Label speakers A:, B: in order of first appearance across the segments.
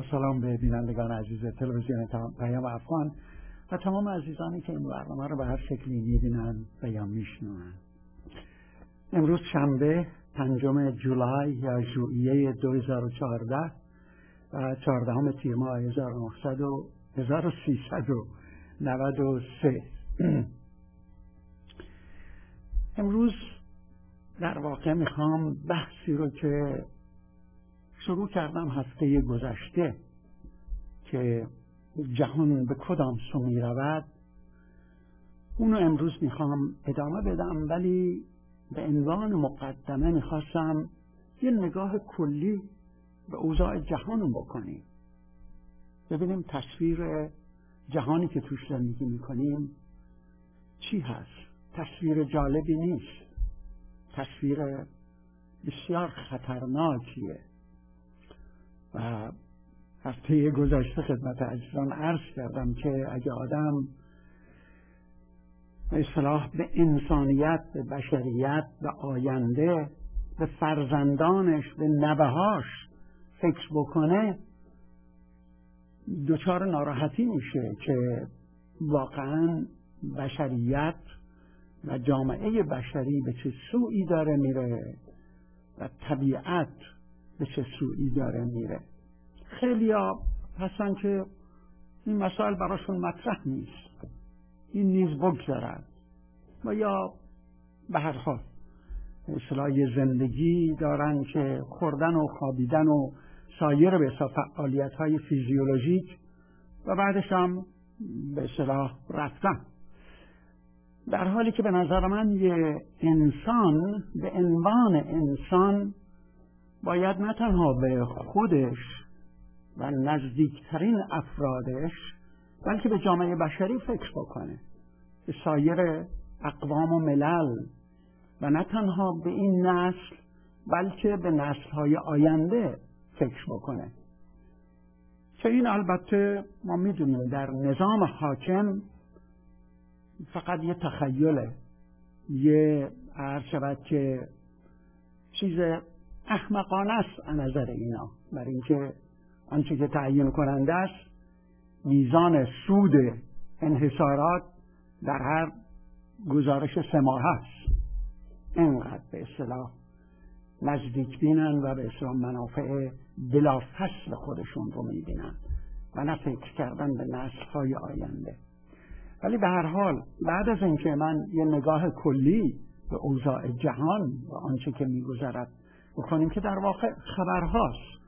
A: با سلام به بینندگان عزیز تلویزیون پیام افغان و تمام عزیزانی که این برنامه رو به هر شکلی می‌بینن و یا میشنون. امروز شنبه 5 جولای یا ژوئیه 2014 و 14 تیر ماه 1393. امروز در واقع میخوام بحثی رو که شروع کردم هفته گذشته که جهان به کدام سو می رود اونو امروز میخوام ادامه بدم، ولی به عنوان مقدمه میخواستم یه نگاه کلی به اوضاع جهان بکنیم، ببینیم تصویر جهانی که توش زندگی میکنیم چی هست. تصویر جالبی نیست، تصویر بسیار خطرناکیه و هفته گذشته خدمت عزیزان عرض کردم که اگه آدم به اصطلاح به انسانیت، به بشریت، به آینده، به فرزندانش، به نوه‌هاش فکر بکنه دچار ناراحتی میشه که واقعا بشریت و جامعه بشری به چه سویی داره میره و طبیعت به چه سویی داره میره. خیلی ها هستن که این مسائل براشون مطرح نیست، این نیز بگذارد و یا به هر حال اصلاح زندگی دارن که خوردن و خوابیدن و سایر به فعالیت های فیزیولوژیک و بعدش هم به اصطلاح رفتن، در حالی که به نظر من یه انسان به عنوان انسان باید نه تنها به خودش و نزدیکترین افرادش بلکه به جامعه بشری فکر بکنه، به سایر اقوام و ملل و نه تنها به این نسل بلکه به نسل‌های آینده فکر بکنه. که این البته ما میدونیم در نظام حاکم فقط یه تخیله، یه عرض شود که چیز احمقانه است از نظر اینا، برای اینکه آنچه که تعیین کننده است میزان سود انحصارات در هر گزارش 3 ماهه است. اینقدر به اصطلاح نزدیک بینن و به اصطلاح منافع بلافاصله خودشون رو میبینن و نه فکر کردن به نسل‌های آینده. ولی به هر حال بعد از اینکه من یه نگاه کلی به اوضاع جهان و آنچه که میگذرد بکنیم که در واقع خبرهاست،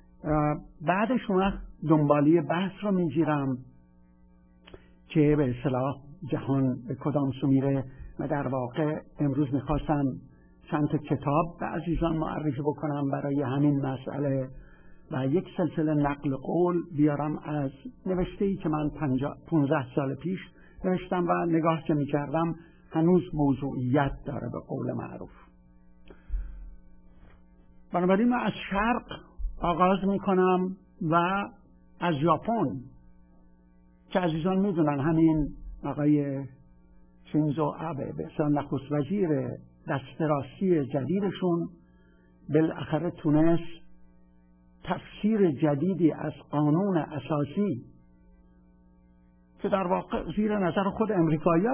A: بعدش اون دنبالی بحث رو میگیرم که به اصطلاح جهان به کدام سو میره و در واقع امروز میخواستم چند تا کتاب به عزیزان معرفی بکنم برای همین مسئله و یک سلسله نقل قول بیارم از نوشته‌ای که من 15 سال پیش نوشتم و نگاه که میکردم هنوز موضوعیت داره به قول معروف. بنابراین من از شرق آغاز میکنم و از ژاپن که عزیزان میدونن همین آقای شینزو آبه به اصطلاح نخست وزیر دست راستی جدیدشون بالاخره تونست تفسیر جدیدی از قانون اساسی که در واقع زیر نظر خود امریکایی‌ها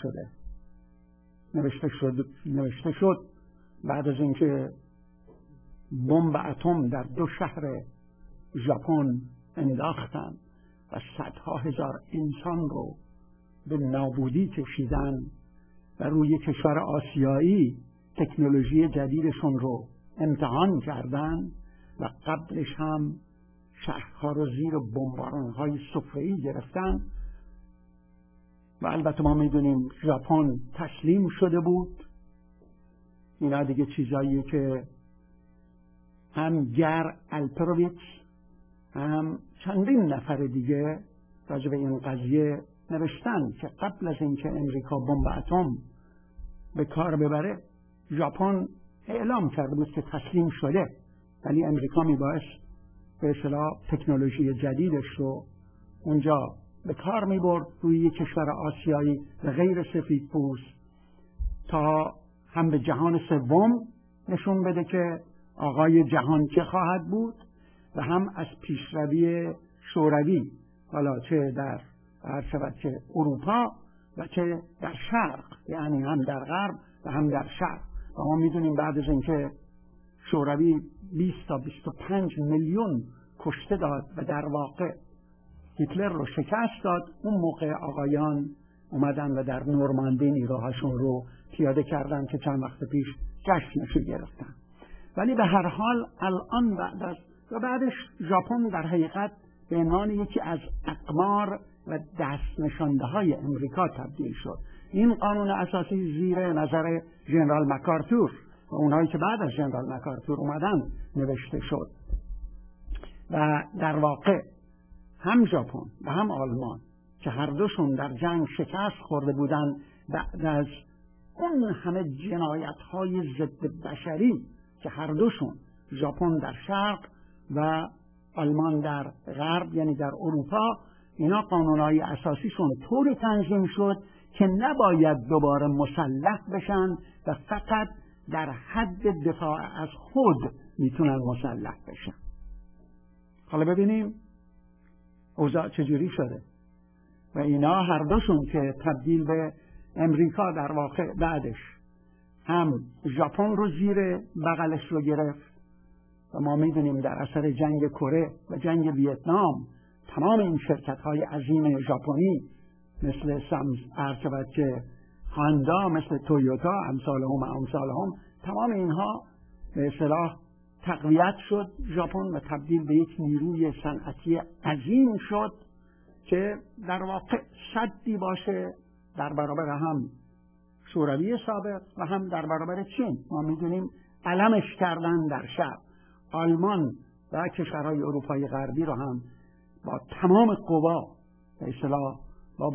A: نوشته شد بعد از اینکه بمب اتم در 2 شهر ژاپن انداختن و صدها هزار انسان رو به نابودی کشیدن و روی کشور آسیایی تکنولوژی جدیدشون رو امتحان کردن و قبلش هم شهرها رو زیر بمباران‌های صفره‌ای گرفتن و البته ما میدونیم ژاپن تسلیم شده بود. اینا دیگه چیزاییه که هم گر الپرویتس هم چندین نفر دیگه راجع به این قضیه نوشتن که قبل از اینکه امریکا بمب اتم به کار ببره ژاپن اعلام کرده بود که تسلیم شده، ولی امریکا میبایست به اصطلاح تکنولوژی جدیدش رو اونجا به کار میبرد روی یک کشور آسیایی و غیر سفید پوست تا هم به جهان سوم نشون بده که آقای جهان که خواهد بود و هم از پیشروی شوروی، حالا چه در چه اروپا و چه در شرق، یعنی هم در غرب و هم در شرق. و ما میدونیم بعد از اینکه شوروی 20 تا 25 میلیون کشته داد و در واقع هیتلر رو شکست داد، اون موقع آقایان اومدن و در نورماندی نیروهاشون رو پیاده کردن که چند وقت پیش جشنشو گرفتن. ولی به هر حال الان بعدش ژاپن در حقیقت به عنوان یکی از اقمار و دست نشانده های امریکا تبدیل شد. این قانون اساسی زیر نظر ژنرال مکارتور و اونهایی که بعد از ژنرال مکارتور اومدن نوشته شد و در واقع هم ژاپن و هم آلمان که هر دوشون در جنگ شکست خورده بودن بعد از اون همه جنایت‌های ضد بشری که هر دوشون، ژاپن در شرق و آلمان در غرب یعنی در اروپا، اینا قانونهای اساسیشون طوری تنظیم شد که نباید دوباره مسلح بشن و فقط در حد دفاع از خود میتونن مسلح بشن. حالا ببینیم اوضاع چجوری شده و اینا هر دوشون که تبدیل به امریکا در واقع بعدش هم ژاپن رو زیر بغلش رو گرفت و ما میدونیم در اثر جنگ کره و جنگ ویتنام تمام این شرکت‌های عظیم ژاپنی مثل که هاندا، مثل تویوتا، امثالهم تمام اینها به اصطلاح تقویت شد ژاپن و تبدیل به یک نیروی صنعتی عظیم شد که در واقع سدی باشه در برابر هم شوروی سابق و هم در برابر چین. ما میدونیم علمش کردن در شرق. آلمان و کشورهای اروپای غربی رو هم با تمام قوا به اصطلاح با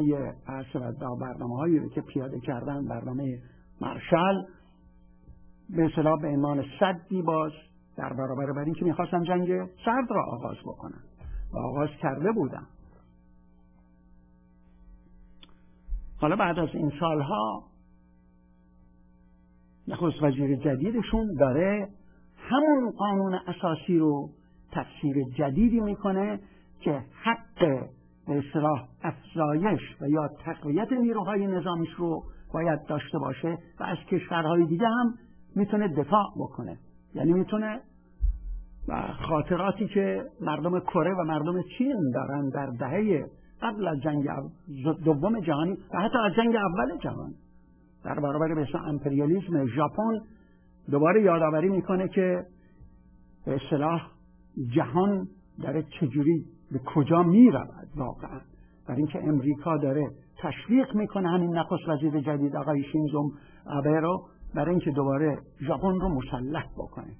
A: برنامه‌هایی که پیاده کردن، برنامه مارشال به اصطلاح به عنوان سدی باز در برابر این که میخواستن جنگ سرد را آغاز بکنن و آغاز کرده بودن. حالا بعد از این سالها نخست وزیر جدیدشون داره همون قانون اساسی رو تفسیر جدیدی میکنه که حق به اصطلاح افزایش و یا تقویت نیروهای نظامیش رو باید داشته باشه و از کشورهای دیگه هم میتونه دفاع بکنه. یعنی میتونه و خاطراتی که مردم کره و مردم چین دارن در دهه قبل از جنگ دوم جهانی و حتی از جنگ اول جهان در برابر به اصطلاح امپریالیسم ژاپن دوباره یادآوری میکنه که به اصطلاح جهان داره چجوری به کجا میرود واقعا، برای اینکه امریکا داره تشویق میکنه همین نخست وزیر جدید آقای شینزو آبه رو برای اینکه دوباره ژاپن رو مسلح بکنه.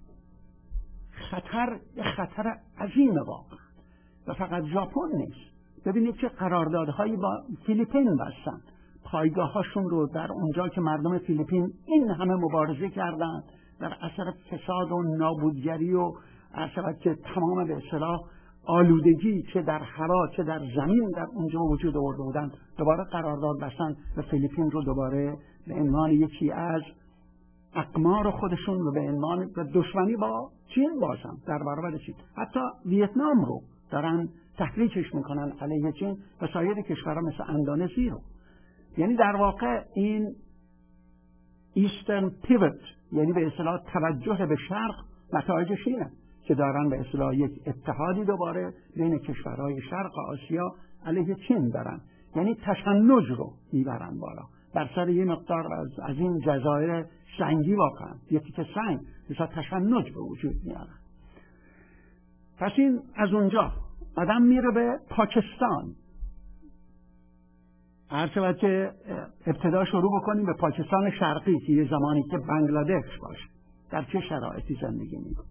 A: خطر عظیم واقعا و فقط ژاپن نیست. ببینید که قراردادهایی با فیلیپین بستن، پایگاهاشون رو در اونجا که مردم فیلیپین این همه مبارزه کردن در اثر فساد و نابودگری و که تمام به اصطلاح آلودگی چه در هوا چه در زمین در اونجا وجود آورده بودن، دوباره قرارداد بستن و فیلیپین رو دوباره به عنوان یکی از اقمار خودشون رو به عنوان دشمنی با چین بازن در برابر چین. حتی ویتنام رو دارن تحریکش میکنن علیه چین و سایر کشورها مثل اندونزی رو. یعنی در واقع این ایسترن پیوت یعنی به اصطلاح توجه به شرق نتایجش اینه که دارن به اصطلاح یک اتحادی دوباره بین کشورهای شرق آسیا علیه چین دارن، یعنی تشنج رو میبرن بالا بر سر یه مقدار از این جزایر سنگی واقعا یکی که سنگ مثلا تشنج به وجود میارن. پس این از اونجا آدم میره به پاکستان. هر که ابتدا شروع بکنیم به پاکستان شرقی که یه زمانی که بنگلادش باشه در چه شرایطی زندگی میکنه.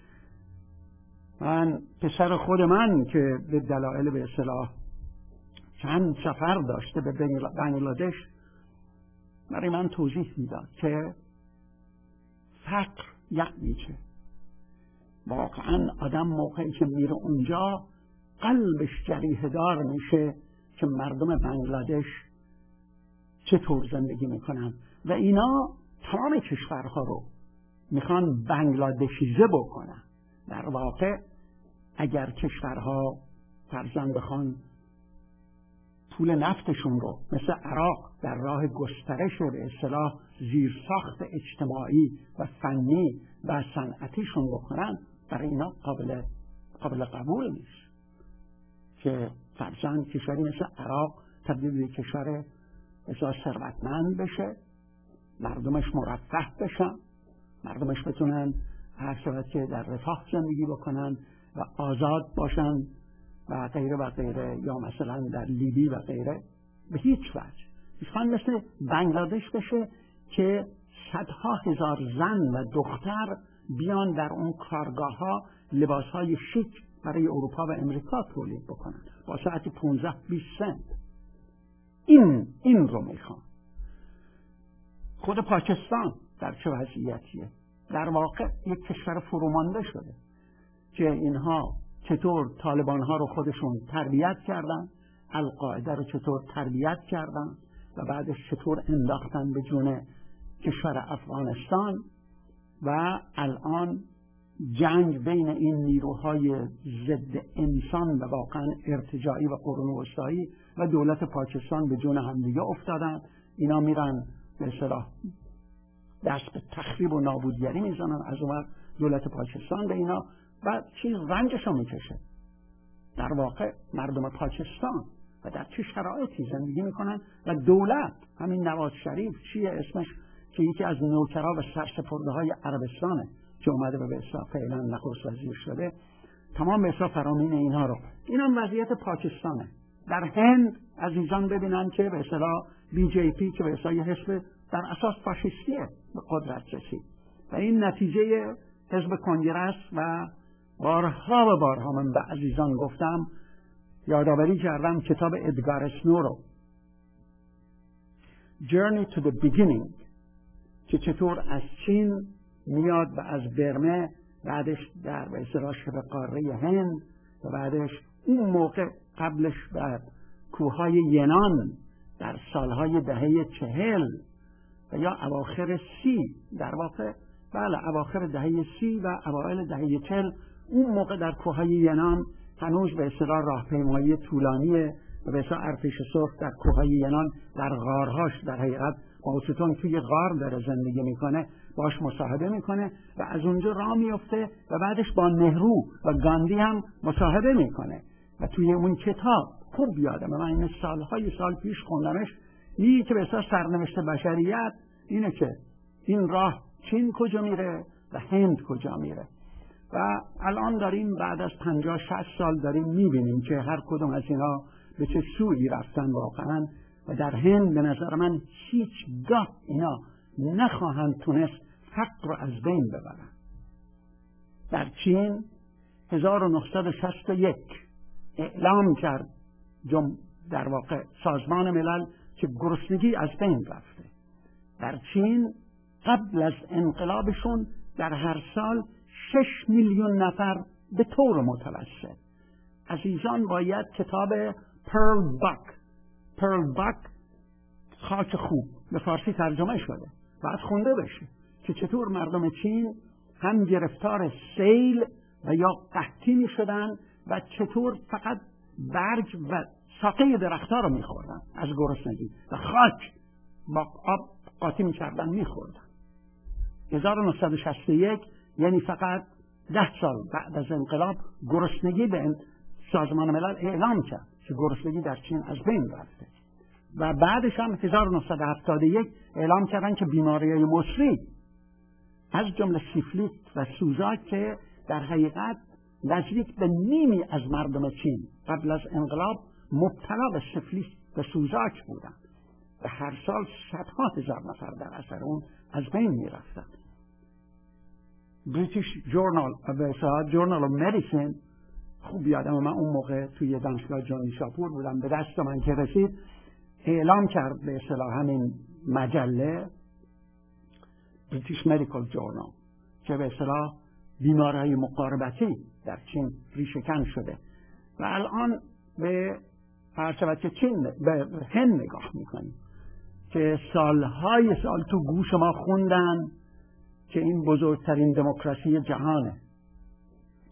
A: من پسر خود من که به دلایل به اصطلاح چند سفر داشته به بنگلادش برای من توضیح میداد که فقر یعنی چه. واقعا آدم موقعی که میره اونجا قلبش جریحه دار میشه که مردم بنگلادش چطور زندگی میکنن و اینا تمام کشورها رو میخوان بنگلادشیزه بکنن. در واقع اگر کشورها فرضاً بخوان پول نفتشون رو مثل عراق در راه گسترش به اصطلاح زیرساخت اجتماعی و فنی و صنعتیشون بکنن، برای اینا قابل قبول نیست که فرضاً کشوری مثل عراق تبدیل به کشور بسیار ثروتمند بشه، مردمش مرفه بشن، مردمش بتونن هر شود که در رفاه زندگی بکنن و آزاد باشن و غیره و غیره، یا مثلا در لیبی و غیره. به هیچ وجه میخوان مثل بنگلادش بشه که صدها هزار زن و دختر بیان در اون کارگاه ها لباس های شیک برای اروپا و امریکا تولید بکنن با ساعت 15-20 سنت. این رو میخوان. خود پاکستان در چه وضعیتیه؟ در واقع یک کشور فرومانده شده که اینها چطور طالبان ها رو خودشون تربیت کردن، القاعده رو چطور تربیت کردن و بعدش چطور انداختن به جون کشور افغانستان و الان جنگ بین این نیروهای ضد انسان و واقعا ارتجاعی و قرون وسطایی و دولت پاکستان به جون همدیگه افتادن. اینا میرن به اصطلاح دست به تخریب و نابودگری میزنن، از اون دولت پاکستان به اینا و چیز رنجشو میکشه. در واقع مردم پاکستان و در چه شرایطی زندگی میکنن و دولت همین نواز شریف چیه اسمش که یکی از نوکرها و سرسپرده های عربستانه که اومده به اصطلاح فعلا نخست وزیر شده، تمام به اصطلاح فرامین اینها رو. این هم وضعیت پاکستانه. در هند عزیزان ببینن که به اصطلاح BJP که به اصطلاح حزب در اساس فاشیستیه به قدرت رسید و این نتیجه حزب کنگره و بارها و بارها من به عزیزان گفتم، یادآوری کردم کتاب ادگار اسنو رو Journey to the Beginning که چطور از چین میاد و از برمه، بعدش در به اصطلاح شبه قاره هند و بعدش اون موقع قبلش در کوههای ینان در سالهای دهه 40 و یا اواخر 30 در واقع اواخر دهه 30 و اوایل دهه 40 اون موقع در کوههای ینان هنوز به اصطلاح راهپیمایی طولانیه و به اصطلاح ارتش سرخ در کوههای ینان در غارهاش در حقیقت ماوستون توی غار داره زندگی میکنه، باش مصاحبه میکنه و از اونجا راه میفته و بعدش با نهرو و گاندی هم مصاحبه میکنه و توی اون کتاب خوب یادمه، من این سال پیش خوندمش، میگه که به اصطلاح سرنوشت بشریت اینه که این راه چین کجا میره و هند کجا میره و الان داریم بعد از 50-60 سال داریم میبینیم که هر کدوم از اینا به چه سوی رفتن واقعا و در هند به نظر من هیچگاه اینا نخواهند تونست فقر رو از بین ببرن. در چین 1961 اعلام کرد در واقع سازمان ملل که گرسنگی از بین رفته. در چین قبل از انقلابشون در هر سال 6 میلیون نفر به طور متوسط. عزیزان باید کتاب پرل باک خاک خوب به فارسی ترجمه شده باید خونده بشه که چطور مردم چین هم گرفتار سیل و یا قحطی می شدن و چطور فقط برگ و ساقه درختها رو می خوردن از گرسنگی و خاک با آب قاطی می کردن می خوردن. 1961 یعنی فقط 10 سال بعد از انقلاب گرسنگی به سازمان ملل اعلام کرد که گرسنگی در چین از بین رفته و بعدش هم 1971 اعلام کردن که بیماری‌های مصری از جمله سیفلیت و سوزاک که در حقیقت نزدیک به نیمی از مردم چین قبل از انقلاب مبتلا به سیفلیت و سوزاک بودند و هر سال صدها هزار نفر در اثر اون از بین می‌رفتند. بریتیش جورنال آف مدیسین خوب یادم من اون موقع توی دانشگاه جان شاپور بودم، به دست من که رسید اعلام کرد به اصطلاح همین مجله بریتیش مدیکال جورنال که به اصطلاح بیماری‌های مقاربتی در چین ریشه‌کن شده و الان به هر شود که چین به هند نگاه میکنیم که سالهای سال تو گوش ما خوندن که این بزرگترین دموکراسی جهانه،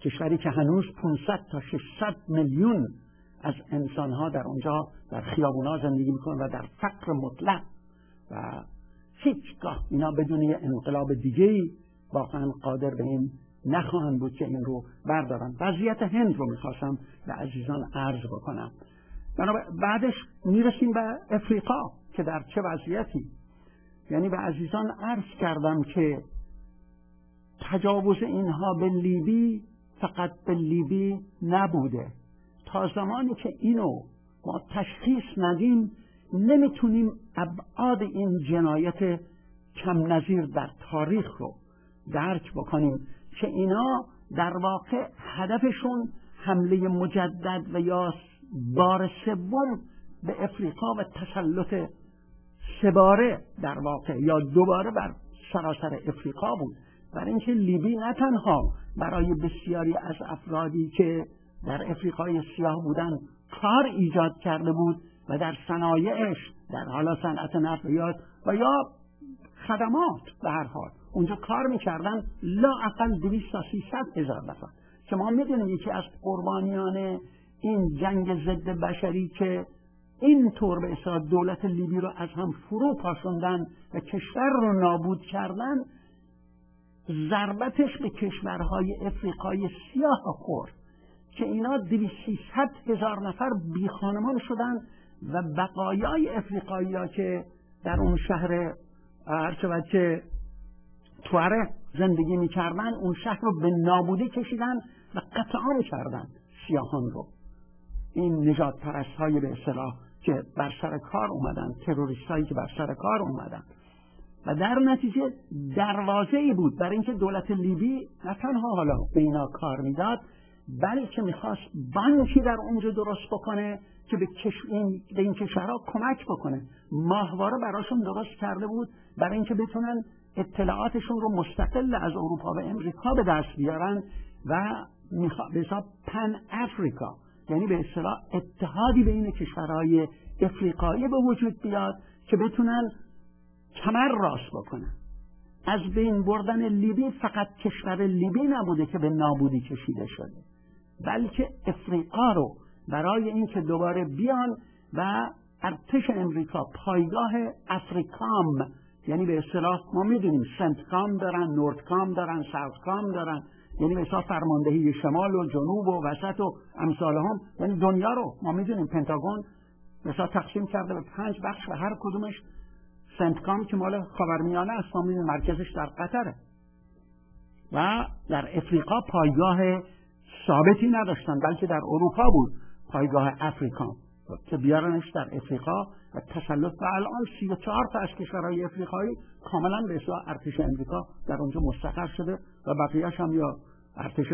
A: کشوری که هنوز 500 تا 600 میلیون از انسانها در اونجا در خیابونا زندگی میکنن و در فقر مطلق و هیچگاه اینا بدون یه انقلاب دیگه‌ای واقعا قادر به این نخواهند بود که این رو بردارن. وضعیت هند رو میخواستم به عزیزان عرض بکنم. بعدش میرسیم به افریقا که در چه وضعیتی. یعنی به عزیزان عرض کردم که تجاوز اینها به لیبی فقط به لیبی نبوده. تا زمانی که اینو ما تشخیص ندیم نمیتونیم ابعاد این جنایت کم نظیر در تاریخ رو درک بکنیم که اینا در واقع هدفشون حمله مجدد و یا بار سوم به افریقا و تسلط سه‌باره در واقع یا دوباره بر سراسر افریقا بود. برای اینکه لیبی نه تنها برای بسیاری از افرادی که در افریقای سیاه بودن کار ایجاد کرده بود و در صنایعش در حالا صنعت نفت و یا خدمات به هر حال اونجا کار میکردن لااقل 200 تا 300 هزار نفر که ما میدونیم یکی از قربانیان این جنگ ضد بشری که این طور به اصطلاح دولت لیبی رو از هم فرو پاشوندن و کشور رو نابود کردن ضربتش به کشورهای افریقای سیاه خورد که اینا 200-300 هزار نفر بی خانمان شدن و بقایای افریقایی ها که در اون شهر هرچه تواره زندگی می کردن اون شهر رو به نابودی کشیدن و قطع عام کردن سیاهان رو. این نجات پرست های به اصطلاح که بر سر کار اومدن، تروریست هایی که بر سر کار اومدن و در نتیجه دروازه‌ای بود برای اینکه دولت لیبی نه تنها حالا به اینا کار میداد بلکه میخواست بانکی در اونجا درست بکنه که به این کشورها کمک بکنه. ماهواره براشون درست کرده بود برای اینکه بتونن اطلاعاتشون رو مستقل از اروپا و امریکا به دست بیارن و به حساب پن افریقا، یعنی به اصطلاح اتحادی بین کشورهای افریقایی به وجود بیاد که بتونن کمر راست بکنن. از بین بردن لیبی فقط کشور لیبی نبوده که به نابودی کشیده شده، بلکه افریقا رو برای اینکه دوباره بیان و ارتش امریکا پایگاه افریکام، یعنی به اصطلاح ما میدونیم سنتکام دارن، نورتکام دارن، ساوتکام دارن، یعنی به اصطلاح فرماندهی شمال و جنوب و وسط و امثال هم، یعنی دنیا رو ما میدونیم پنتاگون مثلا تقسیم کرده به 5 بخش و هر کدومش سنتکام که مال خاورمیانه است، ما میدونیم مرکزش در قطره و در افریقا پایگاه ثابتی نداشتن بلکه در اروپا بود پایگاه افریکام که بیارنش در افریقا و تسلط. و الان 34 تا از کشورهای افریقایی کاملا به اصطلاح ارتش امریکا در اونجا مستقر شده و بقیه‌اش هم یا ارتش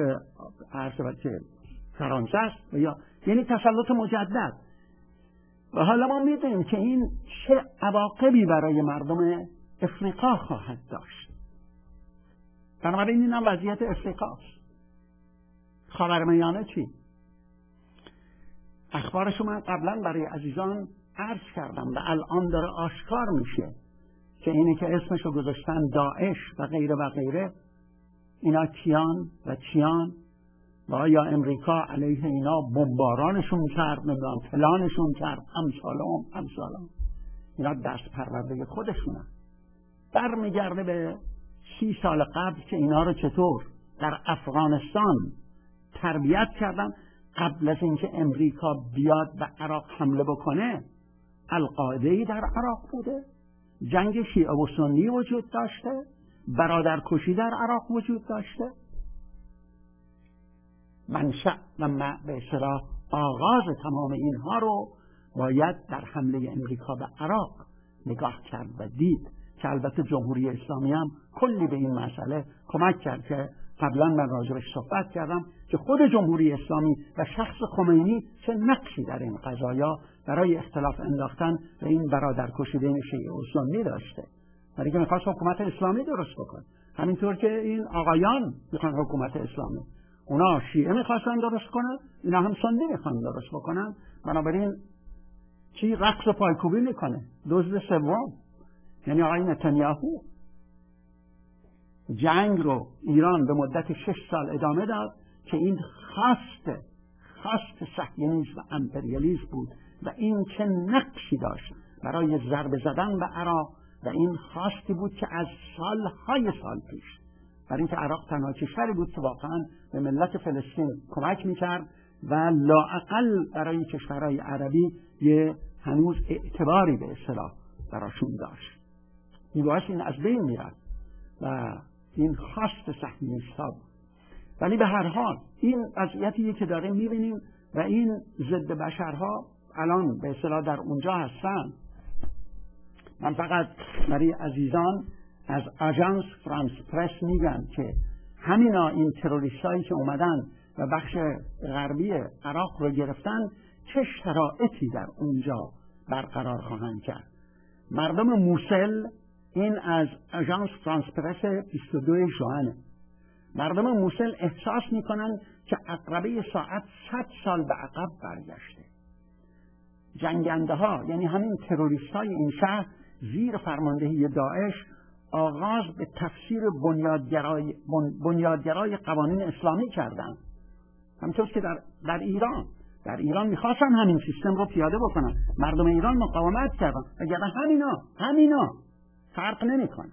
A: که فرانسه است یا یعنی تسلط مجدد. و حالا ما میدونیم که این چه عواقبی برای مردم افریقا خواهد داشت. بنابراین این هم وضعیت افریقاست. خاورمیانه چی؟ اخبارشو من قبلا برای عزیزان عرض کردم و الان داره آشکار میشه که اینی که اسمشو گذاشتن داعش و غیره و غیره، اینا کیان و چیان و یا امریکا علیه اینا بمبارانشون کرد، نمیدونم فلانشون کرد، امثالهم اینا دست پرورده خودشونن. برمیگرده به 30 سال قبل که اینا رو چطور در افغانستان تربیت کردن. قبل از اینکه امریکا بیاد و عراق حمله بکنه القاعده‌ای در عراق بوده، جنگ شیعه و سنی وجود داشته، برادرکشی در عراق وجود داشته. منشأ و به اصطلاح آغاز تمام اینها رو باید در حمله امریکا به عراق نگاه کرد و دید که البته جمهوری اسلامی هم کلی به این مسئله کمک کرد که قبلا من راجبش صحبت کردم که خود جمهوری اسلامی و شخص خمینی چه نقشی در این قضایا برای اختلاف انداختن و این برادرکشی بین شیعه و سنی داشته. برای که میخواست حکومت اسلامی درست بکن، همینطور که این آقایان میخوان حکومت اسلامی، اونا شیعه میخواستن درست کنن، اینا هم سنی میخوان درست بکنن. بنابراین چی رقص و پایکوبی میکنه دزد سوم، یعنی آقای نتانیاهو. جنگ رو ایران به مدت 6 سال ادامه داد که این خواست صهیونیسم و امپریالیسم بود و این چه نقشی داشت برای ضربه زدن به عراق و این خواستی بود که از سالهای سال پیش، برای اینکه عراق تنها کشوری بود که واقعا به ملت فلسطین کمک میکرد و لااقل برای کشورهای عربی یه هنوز اعتباری به اصطلاح براشون داشت. میبایست این از بین میرد و این خواست صهیونیست‌ها بود. ولی به هر حال این وضعیتیه که داریم میبینیم و این ضد بشرها الان به اصطلاح در اونجا هستن. من فقط برای عزیزان از آژانس فرانس پرس میگم که همینا این تروریستایی که اومدن و بخش غربی عراق رو گرفتن چه شرایطی در اونجا برقرار خواهند کرد. مردم موسل، این از آژانس فرانس پرس 22 ژوئن، مردم موسل احساس میکنن که عقربه ساعت 100 سال به عقب برگشته. جنگنده ها، یعنی همین تروریست های این شهر، زیر فرماندهی داعش آغاز به تفسیر بنیادگرای قوانین اسلامی کردند. همچون که در ایران میخواستن همین سیستم رو پیاده بکنن. مردم ایران مقاومت کردن، وگرنه همینا فرق نمیکنه.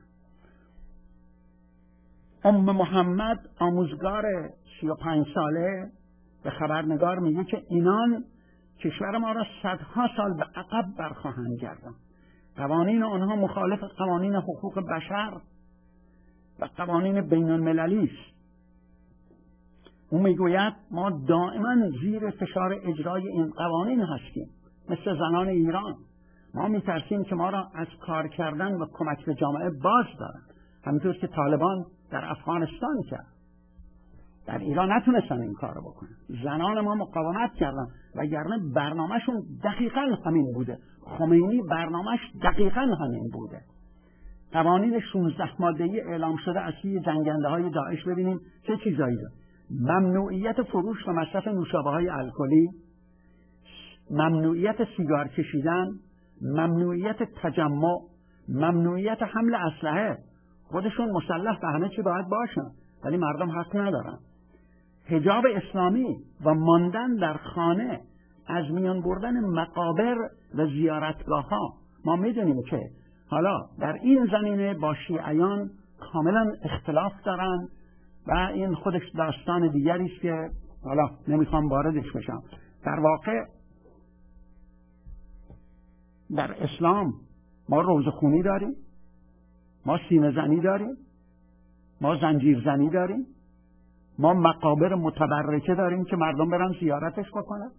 A: محمد آموزگار 35 ساله به خبرنگار میگه که اینان کشور ما را صدها سال به عقب برخواهند گرداند. قوانین آنها مخالف قوانین حقوق بشر و قوانین بین المللی است. او میگوید ما دائما زیر فشار اجرای این قوانین هستیم، مثل زنان ایران. ما میترسیم که ما را از کار کردن و کمک به جامعه باز دارن، همینطور که طالبان در افغانستان کرد. در ایران نتونستن این کار رو بکنن. زنان ما مقاومت کردن، وگرنه برنامهشون دقیقاً همین بوده. خمینی برنامهش دقیقاً همین بوده. قوانین 16 ماده‌ای اعلام شده از سوی جنگنده های داعش ببینیم چه چیزایی داره. ممنوعیت فروش و مصرف نوشابه‌های الکلی، ممنوعیت سیگار کشیدن، ممنوعیت تجمع، ممنوعیت حمل اسلحه. خودشون مسلح به همه چی باید باشن، ولی مردم حق ندارن. حجاب اسلامی و ماندن در خانه، از میان بردن مقابر و زیارتگاه ها. ما میدونیم که حالا در این زمینه با شیعیان کاملا اختلاف دارن و این خودش داستان دیگری است که حالا نمیخوام واردش بشم. در واقع در اسلام ما روزخونی داریم، ما سینه زنی داریم، ما زنجیر زنی داریم، ما مقابر متبرکه داریم که مردم برن زیارتش بکنن.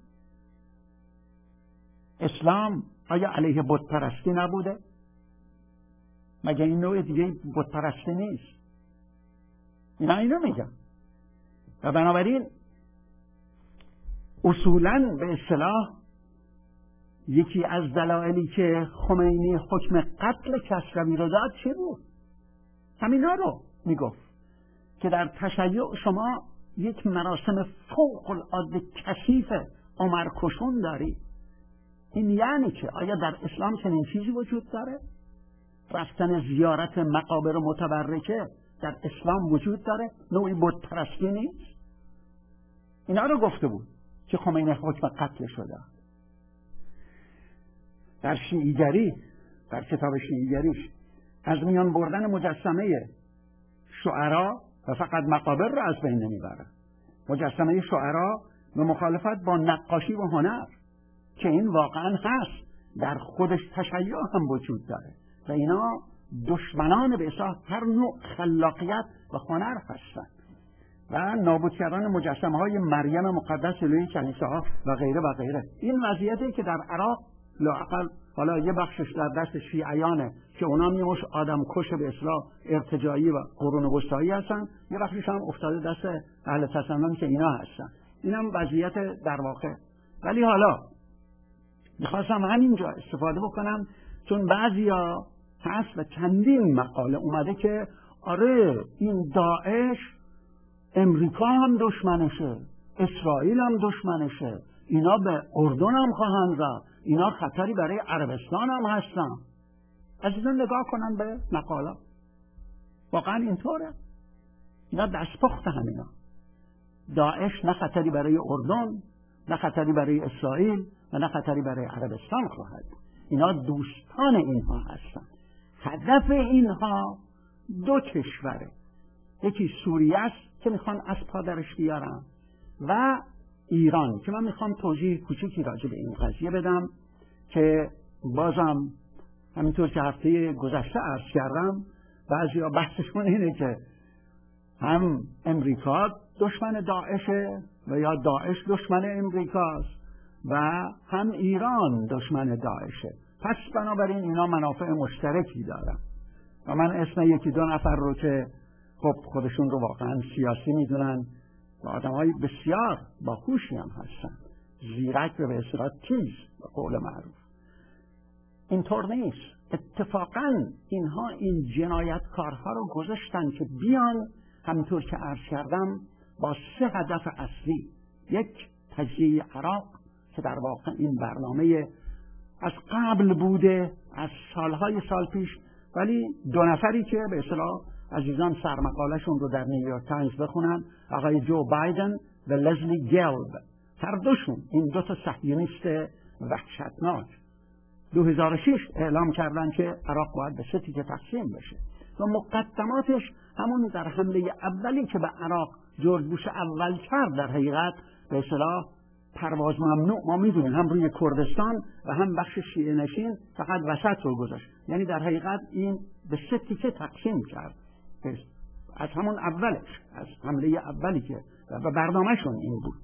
A: اسلام آیا علیه بت پرستی نبوده؟ مگه این نوع دیگه بت پرستی نیست؟ اینو میگم. و بنابراین اصولاً به اصطلاح یکی از دلایلی که خمینی حکم قتل کسروی رو داد چی بود؟ همینا رو میگفت که در تشیع شما یک مراسم فوق العاده کثیف عمرکشون داری. این یعنی که آیا در اسلام چنین چیزی وجود داره؟ رفتن زیارت مقابر متبرکه در اسلام وجود داره؟ نوعی بت پرستی نیست؟ اینا رو گفته بود که خمینی حکم قتل شده. در شیعیگری، در کتاب شیعیگریش، از میان بردن مجسمه شعرا و فقط مقابر رو از بین نمیبره. مجسمه شعرا و مخالفت با نقاشی و هنر که این واقعا هست، در خودش تشیع هم وجود داره و اینا دشمنان به اصلاح هر نوع خلاقیت و هنر هستند. و نابود کردن مجسمه های مریم مقدس جلوی کنیسه ها و غیره و غیره. این وضعیتی که در عراق لااقل حالا یه بخشش در دست شیعیانه که اونا میموش آدم کش به اصلاح ارتجاعی و قرون وسطایی هستن، یه بخشش هم افتاده دست اهل تسنن که اینا هستن. اینم وضعیت در واقع. ولی حالا میخواستم همینجا استفاده بکنم چون بعضیا هست و چندین مقاله اومده که آره این داعش امریکا هم دشمنشه، اسرائیل هم دشمنشه، اینا به اردن هم خواهند زد، اینا خطری برای عربستان هم هستن. عزیزان نگاه کنن به مقاله، واقعا اینطوره. اینا دستپخت همینا. داعش نه خطری برای اردن، نه خطری برای اسرائیل و نه خطری برای عربستان خواهد. اینا دوستان اینها هستند. هدف اینها دو کشوره، یکی سوریه است که میخوان از پادرش بیارن و ایران، که من میخوام توضیح کوچیکی راجع به این قضیه بدم که بازم همینطور که هفته گذشته عرض کردم بعضیا بحثشون اینه که هم امریکا دشمن داعشه و یا داعش دشمن امریکاست و هم ایران دشمن داعشه، پس بنابراین اینا منافع مشترکی دارن. و من اسم یکی دو نفر رو که خب خودشون رو واقعا سیاسی میدونن و آدمای بسیار باهوشی هم هستن، زیرک و به اصطلاح تیز به قول معروف، اینطور نیست. اتفاقا اینها این جنایتکارها رو گذاشتن که بیان همینطور که عرض کردم با 3 هدف اصلی: یک، تجزیه عراق که در واقع این برنامه از قبل بوده، از سالهای سال پیش، ولی 2 نفری که به اصطلاح عزیزان سرمقالشون رو در نیویورک تایمز بخونن، آقای جو بایدن و لزلی گلب، هر دوشون این 2 صهیونیست وحشتناک 2006 اعلام کردن که عراق باید به 3 تیکه تقسیم بشه و مقدماتش همون در حمله اولی که به عراق جورج بوش اول کرد در حقیقت به اصطلاح پرواز ممنوع، ما میدونیم، هم روی کردستان و هم بخش شیعه نشین فقط وسط رو گذاشت، یعنی در حقیقت این به 3 تیکه تقسیم کرد از همون اولش، از حمله اولی که و برنامهشون این بود.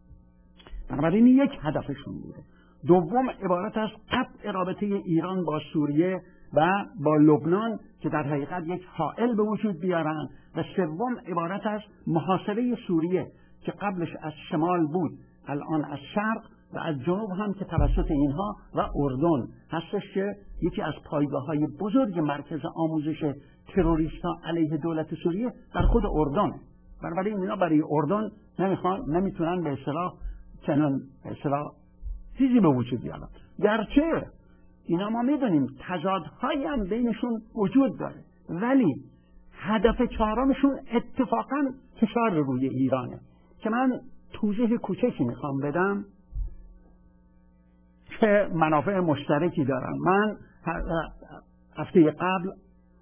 A: بنابراین یک هدفشون بوده. دوم عبارت از قطع رابطه ایران با سوریه و با لبنان که در حقیقت یک حائل به وجود بیارن، و سوم عبارت از محاصره سوریه که قبلش از شمال بود الان از شرق و از جنوب هم که توسط اینها و اردن هستش که یکی از پایگاه‌های بزرگ مرکز آموزش تروریست‌ها علیه دولت سوریه در خود اردن. بنابراین اینا برای اردن نمیتونن به اصطلاح چنان به اصطلاح چیزی به وجود بیارن، گرچه اینا ما میدونیم تضادهایی هم بینشون وجود داره، ولی هدف چهارمشون اتفاقا فشار روی ایرانه که من توضیح کوچکی میخوام بدم که منافع مشترکی دارن. من هفته قبل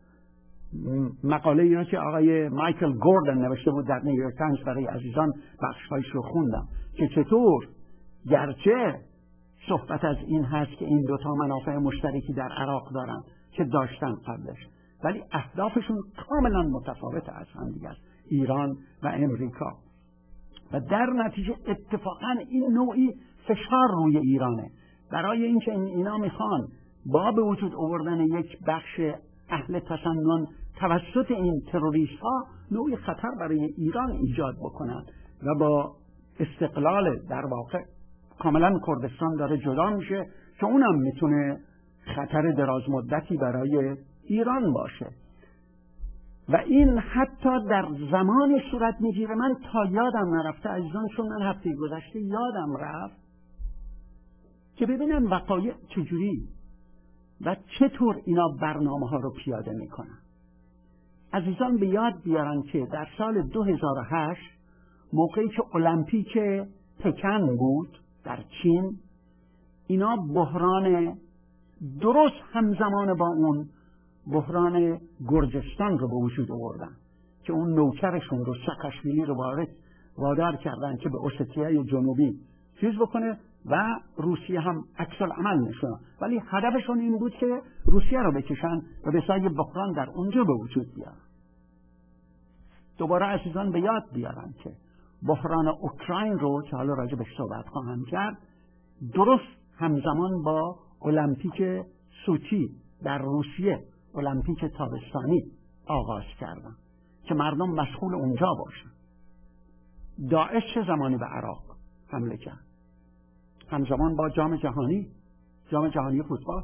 A: مقاله رو که آقای مایکل گوردن نوشته بود در نیویورک تایمز برای عزیزان بخش‌هایش رو خوندم که چطور گرچه صحبت از این هست که این 2 منافع مشترکی در عراق دارن که داشتن قبلش، ولی اهدافشون کاملا متفاوت از هم دیگه است، ایران و امریکا، و در نتیجه اتفاقا این نوعی فشار روی ایرانه برای اینکه اینا میخوان با به وجود آوردن یک بخش اهل تسنن توسط این تروریست ها نوعی خطر برای ایران ایجاد بکنن و با استقلال در واقع کاملا کردستان داره جدا میشه که اونم میتونه خطر دراز مدتی برای ایران باشه و این حتی در زمان صورت میگیره. من تا یادم نرفته عزیزان، چون من هفته گذشته یادم رفت که ببینم وقایع چجوری و چطور اینا برنامه ها رو پیاده میکنن. عزیزان به یاد بیارن که در سال 2008 موقعی که المپیک پکن بود در چین، اینا بحران درست همزمان با اون بحران گرجستان رو به وجود آوردن که اون نوکرشون رو ساکاشویلی رو وادار کردن که به اوستیای جنوبی چیز بکنه و روسیه هم عکس العمل نشون، ولی هدفشون این بود که روسیه رو بکشن و به سایه بحران در اونجا به وجود بیارن. دوباره عزیزان به یاد بیارن که بحران اوکراین رو که حالا راجع بهش صحبت خواهم کرد درست همزمان با المپیک سوچی در روسیه، المپیک تابستانی آغاز کردن که مردم مشغول اونجا باشن. داعش چه زمانی به عراق حمله کرد؟ همزمان با جام جهانی فوتبال.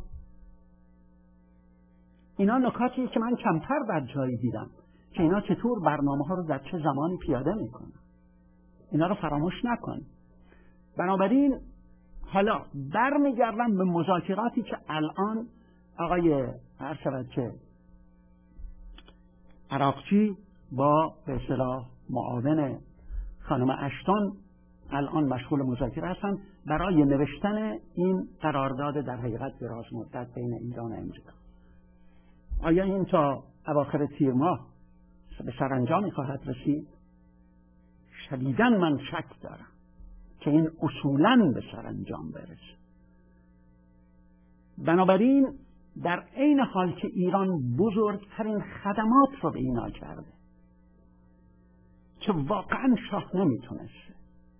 A: اینا نکاتی که من کمتر در جایی دیدم که اینا چطور برنامه ها رو در چه زمانی پیاده میکنن. اینا رو فراموش نکنید. بنابراین حالا برمیگردم به مذاکراتی که الان آقای هر شود که عراقچی با به اصطلاح معاون خانم اشتون الان مشغول مذاکره هستند برای نوشتن این قرارداد در حقیقت دراز مدت بین ایران و امریکا. آیا این تا اواخر تیر ماه به سرانجامی خواهد رسید؟ شدیداً من شک دارم که این اصولاً به سرانجام برسه. بنابراین در عین حال که ایران بزرگترین خدمات رو به اینا کرده که واقعاً شاه نمیتونسته،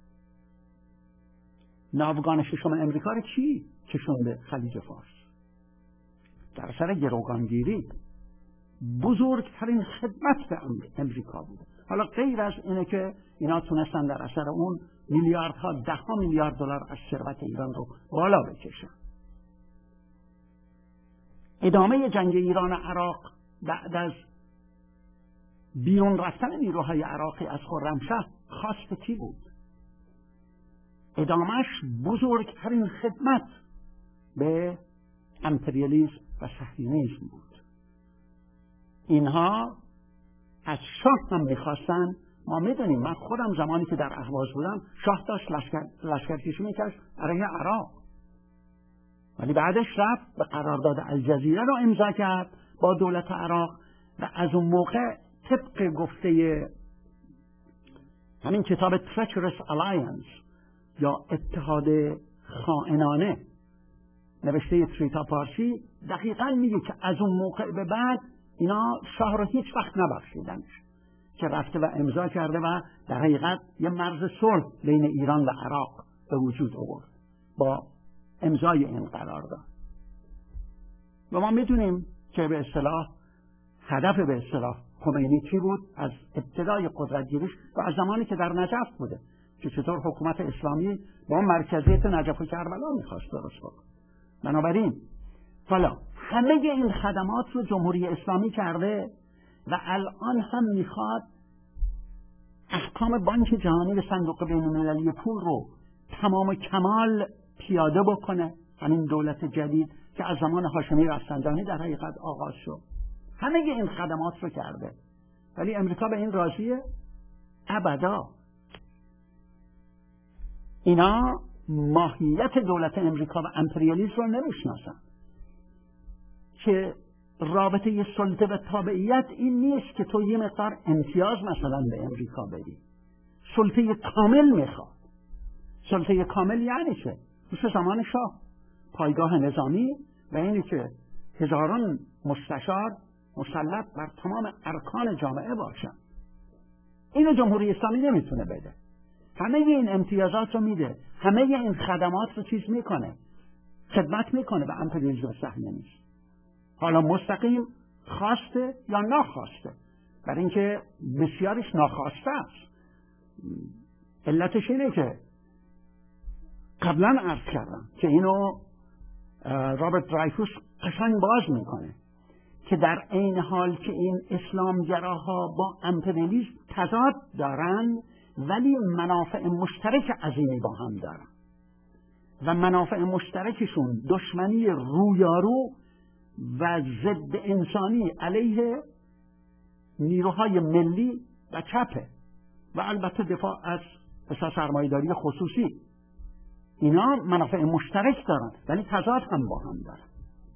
A: ناوگان ششم امریکا رو چی کشونده خلیج فارس در اثر گروگانگیری؟ بزرگترین خدمت به امریکا بود. حالا غیر از اینه که اینا تونستن در اثر اون میلیاردها، ده میلیارد دلار از ثروت ایران رو بالا بکشن. ادامه جنگ ایران و عراق بعد از بیرون رفتن نیروهای عراقی از خرمشاه خواست کی بود؟ ادامهش بزرگترین خدمت به امپریالیسم و صهیونیسم بود. اینها از شاه هم میخواستن. ما میدونیم، من خودم زمانی که در اهواز بودم شاه داشت لشکرکشی میکرد علیه عراق، ولی بعدش رفت به قرارداد الجزیره رو امضا کرد با دولت عراق و از اون موقع طبق گفته همین کتاب Treacherous Alliance یا اتحاد خائنانه نوشته تریتا پارسی دقیقاً میگه که از اون موقع به بعد اینا شاه رو هیچ وقت نبخشیدنش که رفته و امضا کرده و در حقیقت یه مرز صلح بین ایران و عراق به وجود آورد با امضای این قرارداد. و ما میدونیم که به اصطلاح هدف به اصطلاح خمینی چی بود از ابتدای قدرت گیریش و از زمانی که در نجف بوده که چطور حکومت اسلامی با مرکزیت نجف و کربلا میخواست درست بکنه. بنابراین حالا همه این خدمات رو جمهوری اسلامی کرده و الان هم میخواد احکام بانک جهانی و صندوق بین‌المللی پول رو تمام و کمال پیاده بکنه. همین دولت جدید که از زمان هاشمی رفسنجانی در حقیقت آغاز شد همه این خدمات رو کرده، ولی امریکا به این راضیه؟ ابدا. اینا ماهیت دولت امریکا و امپریالیسم رو نمیشناسن که رابطه سلطه و تابعیت این نیست که تو یه مقدار امتیاز مثلا به امریکا بدی. سلطه کامل میخواد. سلطه کامل یعنی چه؟ مثل زمان شاه پایگاه نظامی و اینی که هزاران مستشار مسلط بر تمام ارکان جامعه باشن. اینو جمهوری اسلامی نمیتونه بده. همه این امتیازات رو میده، همه این خدمات رو چیز میکنه، خدمت میکنه به امپریالیسم و صهیونیسم. حالا مستقیم خواسته یا ناخواسته، برای اینکه بسیارش ناخواسته است. علتش اینه که قبلا عرض کردم که اینو رابرت درایفوس قشنگ باز میکنه که در عین حال که این اسلامگراها با امپریالیسم تضاد دارن ولی منافع مشترک عظیمی با هم دارن و منافع مشترکشون دشمنی رویارو و ضد انسانی علیه نیروهای ملی و چپه و البته دفاع از سرمایه‌داری خصوصی. اینا منافع مشترک دارن ولی تضاد هم با هم دارن.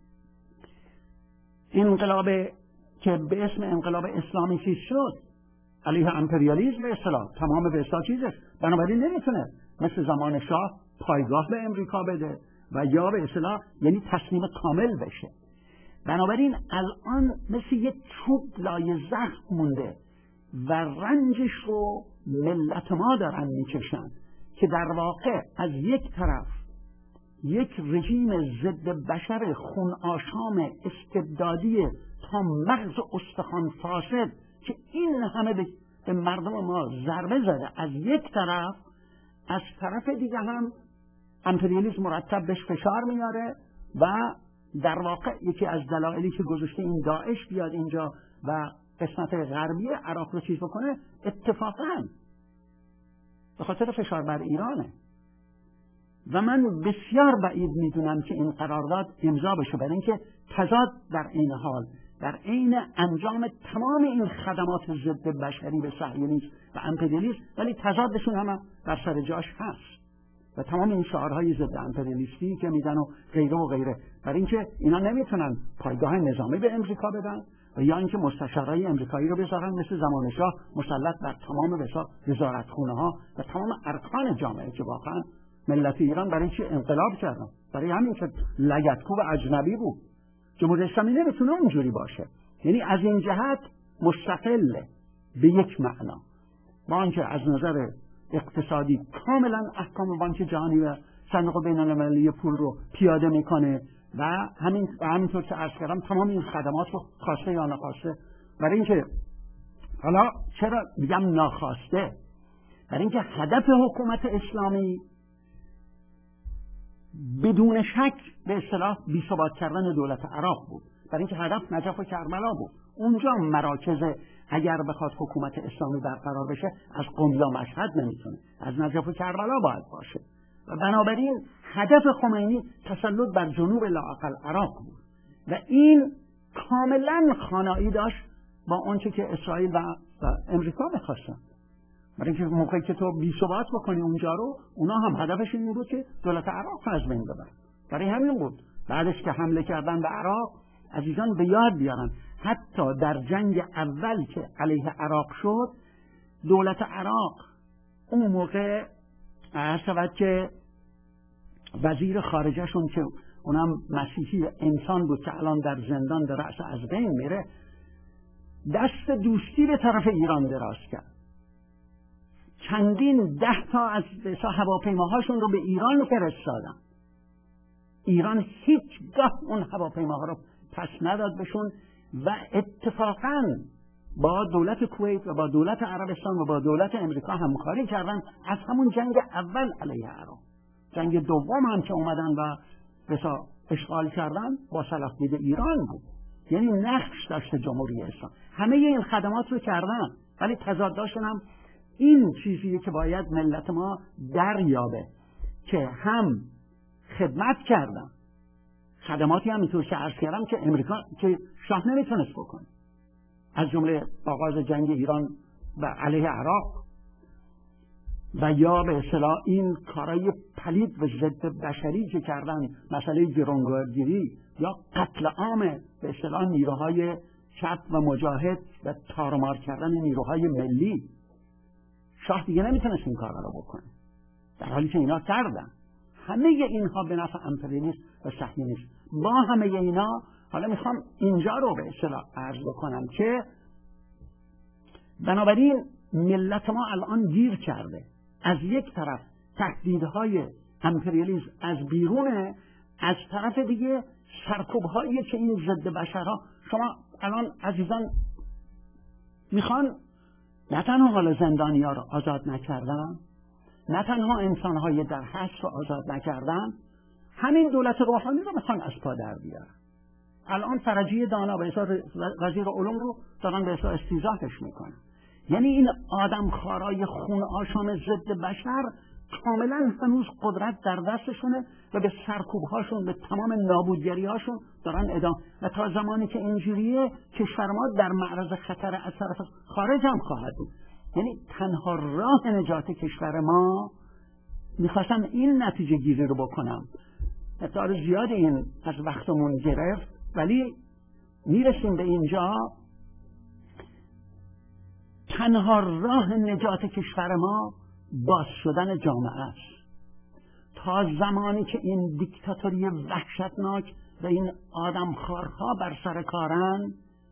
A: انقلاب که به اسم انقلاب اسلامی چیز شد علیه امپریالیسم به اصطلاح تمام به اصطلاح چیزش، بنابراین نمیتونه مثل زمان شاه پایگاه به امریکا بده و یا به اصطلاح یعنی تسلیم کامل بشه. بنابراین الان مثل یک چوب لای زخم مونده و رنجش رو ملت ما دارن میکشن که در واقع از یک طرف یک رژیم ضد بشر خون آشام استبدادی تا مغز استخوان فاسد که این همه به مردم ما ضربه زده از یک طرف، از طرف دیگه هم امپریالیسم مرتب بهش فشار میاره و در واقع یکی از دلایلی که گذاشته این داعش بیاد اینجا و قسمت غربی عراق رو چیز بکنه اتفاقاً به خاطر فشار بر ایرانه و من بسیار بعید میدونم که این قرارداد امضا بشه، برای اینکه تضاد در این حال در عین انجام تمام این خدمات ضد بشری به صهیونیسم و امپریالیسم، ولی تضادشون هم در سر جاش هست و تمام این شعارهای ضد امپریالیستی که میدن و غیره و غیره، برای اینکه اینا نمیتونن پایگاه نظامی به امریکا بدن و یا اینکه مستشارای امریکایی رو بذارن مثل زمان شاه مسلط بر تمام وزارتخونه ها و تمام ارکان جامعه که واقعا ملت ایران برای چی انقلاب کردن؟ برای همین که لگدکوب اجنبی بود. جمهوری اسلامی نمیتونه اونجوری باشه، یعنی از این جهت مستقله به یک معنا، با اینکه از نظر اقتصادی کاملا احکام بانک جهانی و صندوق بین‌المللی پول رو پیاده میکنه و همینطور که عرض کردم تمام این خدمات رو خواسته یا ناخواسته، برای اینکه حالا چرا میگم ناخواسته؟ برای اینکه هدف حکومت اسلامی بدون شک به اصطلاح بی‌ثبات کردن دولت عراق بود، برای اینکه هدف نجف و کربلا بود. اونجا مراکز اگر بخواد حکومت اسلامی برقرار بشه از قم یا مشهد نمیتونه، از نجف و کربلا باید باشه و بنابراین هدف خمینی تسلط بر جنوب لااقل عراق بود و این کاملا خانایی داشت با آنچه که اسرائیل و امریکا می‌خواستن. برای اینکه موقعی که تو بی‌ثبات بکنی اونجا رو، اونا هم هدفش این بود که دولت عراق رو از بین ببرن. برای همین بود بعدش که حمله کردن به عراق عزیزان به یاد بیارن حتی در جنگ اول که علیه عراق شد، دولت عراق اون موقع شود که وزیر خارجهشون که اونم مسیحی انسان بود که الان در زندان در رأس از بین میره، دست دوستی به طرف ایران دراز کرد. چندین 10 تا از هواپیماهاشون رو به ایران فرستادن. ایران هیچگاه اون هواپیماها رو پس نداد بهشون و اتفاقاً با دولت کویت و با دولت عربستان و با دولت امریکا همکاری کردن از همون جنگ اول علیه عراق. جنگ دوم هم که اومدن و اشغال کردن با صلاحدید ایران بود، یعنی نقش داشته جمهوری اسلامی. همه این خدمات رو کردن، ولی تضادشون هم این چیزیه که باید ملت ما دریابه که هم خدمت کردن، خدماتی هم اینطور که عرض کردم که امریکا که شاه نمیتونست بکنه، از جمله آغاز جنگ ایران و علیه عراق و یا به اصطلاح این کارهای پلید و ضد بشری که کردن، مسئله گرانگیری یا قتل عام به اصطلاح نیروهای چپ و مجاهد و تارمار کردن نیروهای ملی. شاه دیگه نمیتونست این کارا رو بکنه، در حالی که اینا کردن. همه اینها به نفع امپریالیسم و صهیونیسم. با همه اینا حالا میخوام اینجا رو به اصطلاح عرض بکنم که بنابراین ملت ما الان گیر کرده، از یک طرف تهدیدهای امپریالیسم از بیرونه، از طرف دیگه سرکوب‌هایی که این ضد بشرها، شما الان عزیزان میخوان نه تنها حالا زندانی‌ها رو آزاد نکردن، نه تنها انسان‌های در حبس رو آزاد نکردن، همین دولت روحانی رو میخوان از پا در بیارن. الان فرجی دانا به حساب وزیر علوم رو دارن به حساب استیضاحش میکنن. یعنی این آدمخوارای خون آشام ضد بشر کاملا هنوز قدرت در دستشونه و به سرکوب‌هاشون، به تمام نابودگری‌هاشون دارن ادامه، و تا زمانی که اینجوریه کشور ما در معرض خطر از طرف خارج هم خواهد بود. یعنی تنها راه نجات کشور ما، میخواستم این نتیجه گیری رو بکنم، مقدار زیاد این از وقتمون گرفت، ولی میرسیم به اینجا، تنها راه نجات کشور ما باز شدن جامعه است. تا زمانی که این دیکتاتوری وحشتناک و این آدمخوارها بر سر کارن،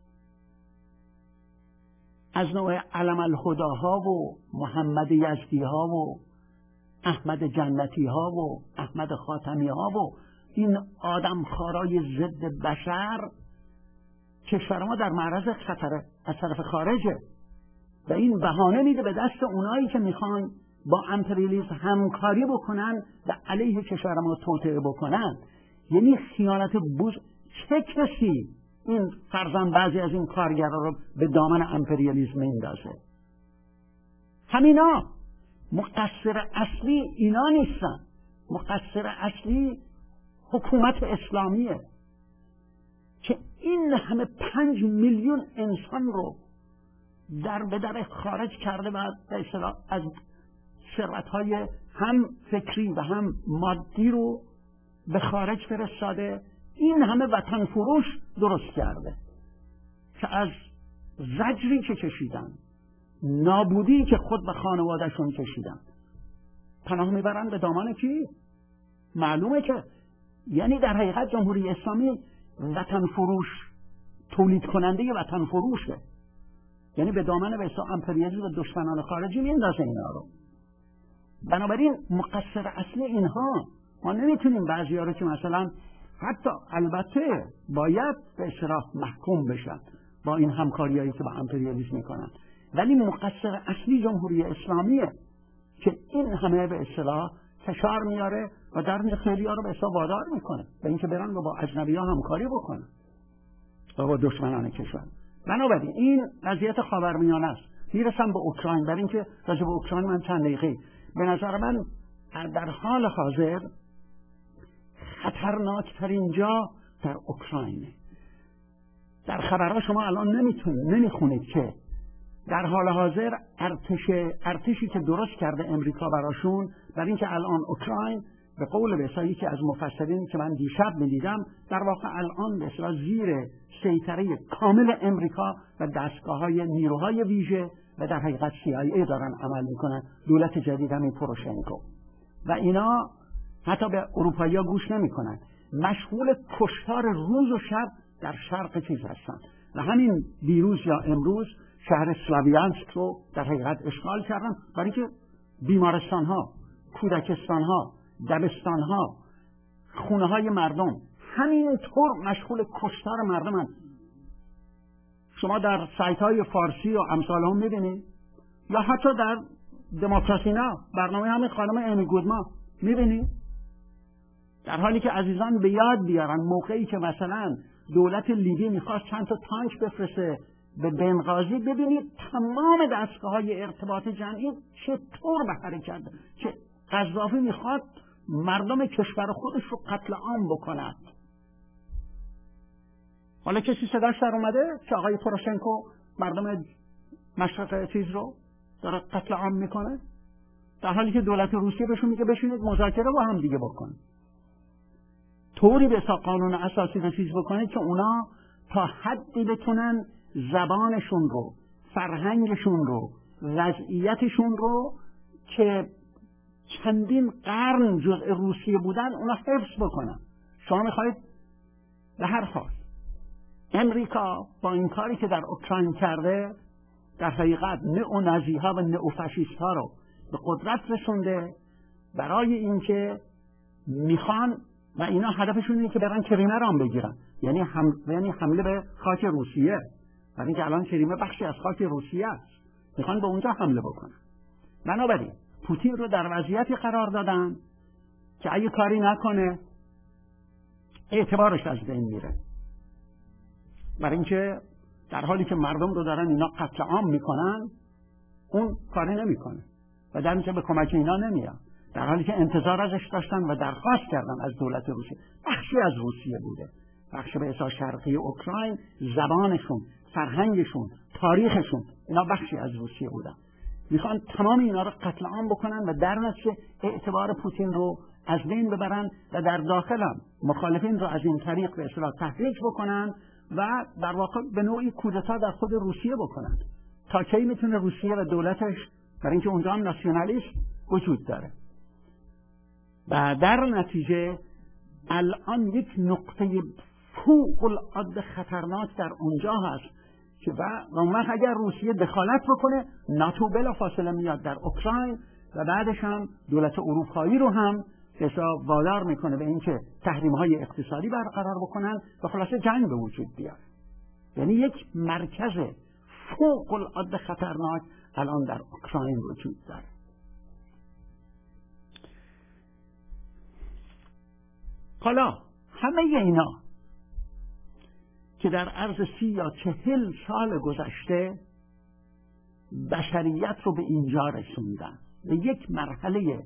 A: از نوع علم الهداها و محمد یزدیها و احمد جنتیها و احمد خاتمیها و این آدمخوارای ضد بشر، کشور ما در معرض خطر از طرف خارجه و این بهانه میده به دست اونایی که میخوان با امپریالیسم همکاری بکنن و علیه کشور ما توطئه بکنن. یعنی خیانت چه کسی این فرضاً بعضی از این کارگرها رو به دامن امپریالیسم میندازه؟ همینا. مقصر اصلی اینا نیستن، مقصر اصلی حکومت اسلامیه که این همه 5 میلیون انسان رو در به در خارج کرده و به اصطلاح از ثروت‌های هم فکری و هم مادی رو به خارج فرستاده، این همه وطن فروش درست کرده که از زجری که کشیدن، نابودی که خود و خانوادهشون کشیدن، پناه میبرن به دامان کی؟ معلومه که یعنی در حقیقت جمهوری اسلامی وطن فروش، تولید کننده وطن فروشه، یعنی به دامن به امپریالیسم و دشمنان خارجی میندازه اینا رو. بنابراین مقصر اصلی اینها، ما نمیتونیم بعضی‌ها رو که مثلا حتی البته باید به اصطلاح محکوم بشن با این همکاریایی که با امپریالیسم میکنن، ولی مقصر اصلی جمهوری اسلامیه که این همه به اصطلاح فشار میاره و در میز خیلی‌ها رو به اصطلاح وادار میکنه به اینکه برن و با اجنبی‌ها همکاری بکنن و با دشمنان کشور. بنابراین این وضعیت خاورمیانه است. میرسم به اوکراین، برای اینکه راجع به اوکراین من چند دقیقه، به نظر من در حال حاضر خطرناکترین جا در اوکراینه. در خبرها شما الان نمیخونید که در حال حاضر ارتشی که درست کرده امریکا براشون، برای اینکه الان اوکراین به قول بسایی که از مفسرین که من دیشب میدیدم، در واقع الان به اصطلاح زیر سیطره کامل امریکا و دستگاه‌های نیروهای ویژه و در حقیقت CIA دارن عمل میکنن، دولت جدید همین پوروشنکو و اینا حتی به اروپایی‌ها گوش نمیکنن، مشغول کشتار روز و شب در شرق چیز هستن و همین دیروز یا امروز شهر سلاویانسک رو در حقیقت اشغال کردن، برای اینکه بیمارستان‌ها، کودکستان‌ها، دبستان‌ها، خونه‌های مردم همینطور مشغول کشتار مردمن. شما در سایت‌های فارسی و امثال هم می‌بینید، یا حتی در دموکراسینا برنامه همین خانم امی گودما می‌بینید، در حالی که عزیزان به یاد بیارن موقعی که مثلا دولت لیبی می‌خواست چند تا تانک بفرسته به بنغازی، ببینید تمام دستگاه‌های ارتباط جمعی چطور به حرکت، که قذافی میخواد مردم کشور خودش رو قتل عام بکند. حالا کسی صداش در اومده که آقای پوروشنکو مردم مشرق چیز رو داره قتل عام میکنه، در حالی که دولت روسیه بهشون میگه بشینید مذاکره با هم دیگه بکنید، طوری به قانون اساسی رو چیز بکنید که اونا تا حدی بتونن زبانشون رو، فرهنگشون رو، وضعیتشون رو که چندین قرن جزء روسیه بودن اونا حفظ بکنن. شما میخواید به هر حال امریکا با این کاری که در اوکراین کرده در حقیقت نئونازی‌ها و نئوفاشیست‌ها رو به قدرت رسونده، برای اینکه میخوان و اینا هدفشون اینه که برن کریمه رو هم بگیرن، یعنی حمله به خاک روسیه، برای اینکه الان کریمه بخشی از خاک روسیه است، میخوان به اونجا حمله بکنن. بنابراین پوتین رو در وضعیتی قرار دادن که اگه کاری نکنه اعتبارش از بین میره، برای اینکه در حالی که مردم رو دارن اینا قتل عام میکنن اون کاری نمیکنه و در اینجا به کمک اینا نمیاد، در حالی که انتظار ازش داشتن و درخواست کردن از دولت روسیه. بخشی از روسیه بوده، بخش به اصطلاح شرقی اوکراین، زبانشون، فرهنگشون، تاریخشون، اینا بخشی از روسیه بودن، میخوان تمام اینا رو قتل عام بکنن و در نتیجه اعتبار پوتین رو از بین ببرن و در داخل هم مخالفین رو از این طریق به اصطلاح تحریک بکنن و در واقع به نوعی کودتا در خود روسیه بکنن. تا کی میتونه روسیه و دولتش، برای اینکه اونجا هم ناسیونالیسم وجود داره، و در نتیجه الان یک نقطه فوق العاده خطرناک در اونجا هست که اون وقت اگر روسیه دخالت بکنه، ناتو بلافاصله میاد در اوکراین و بعدش هم دولت اروپایی رو هم حساب وادار میکنه به اینکه تحریم‌های اقتصادی برقرار بکنن و خلاصه جنگ به وجود بیاد. یعنی یک مرکز فوق العاده خطرناک الان در اوکراین وجود داره. حالا همه اینا که در عرض 30 یا 40 سال گذشته بشریت رو به اینجا رسوندن، به یک مرحله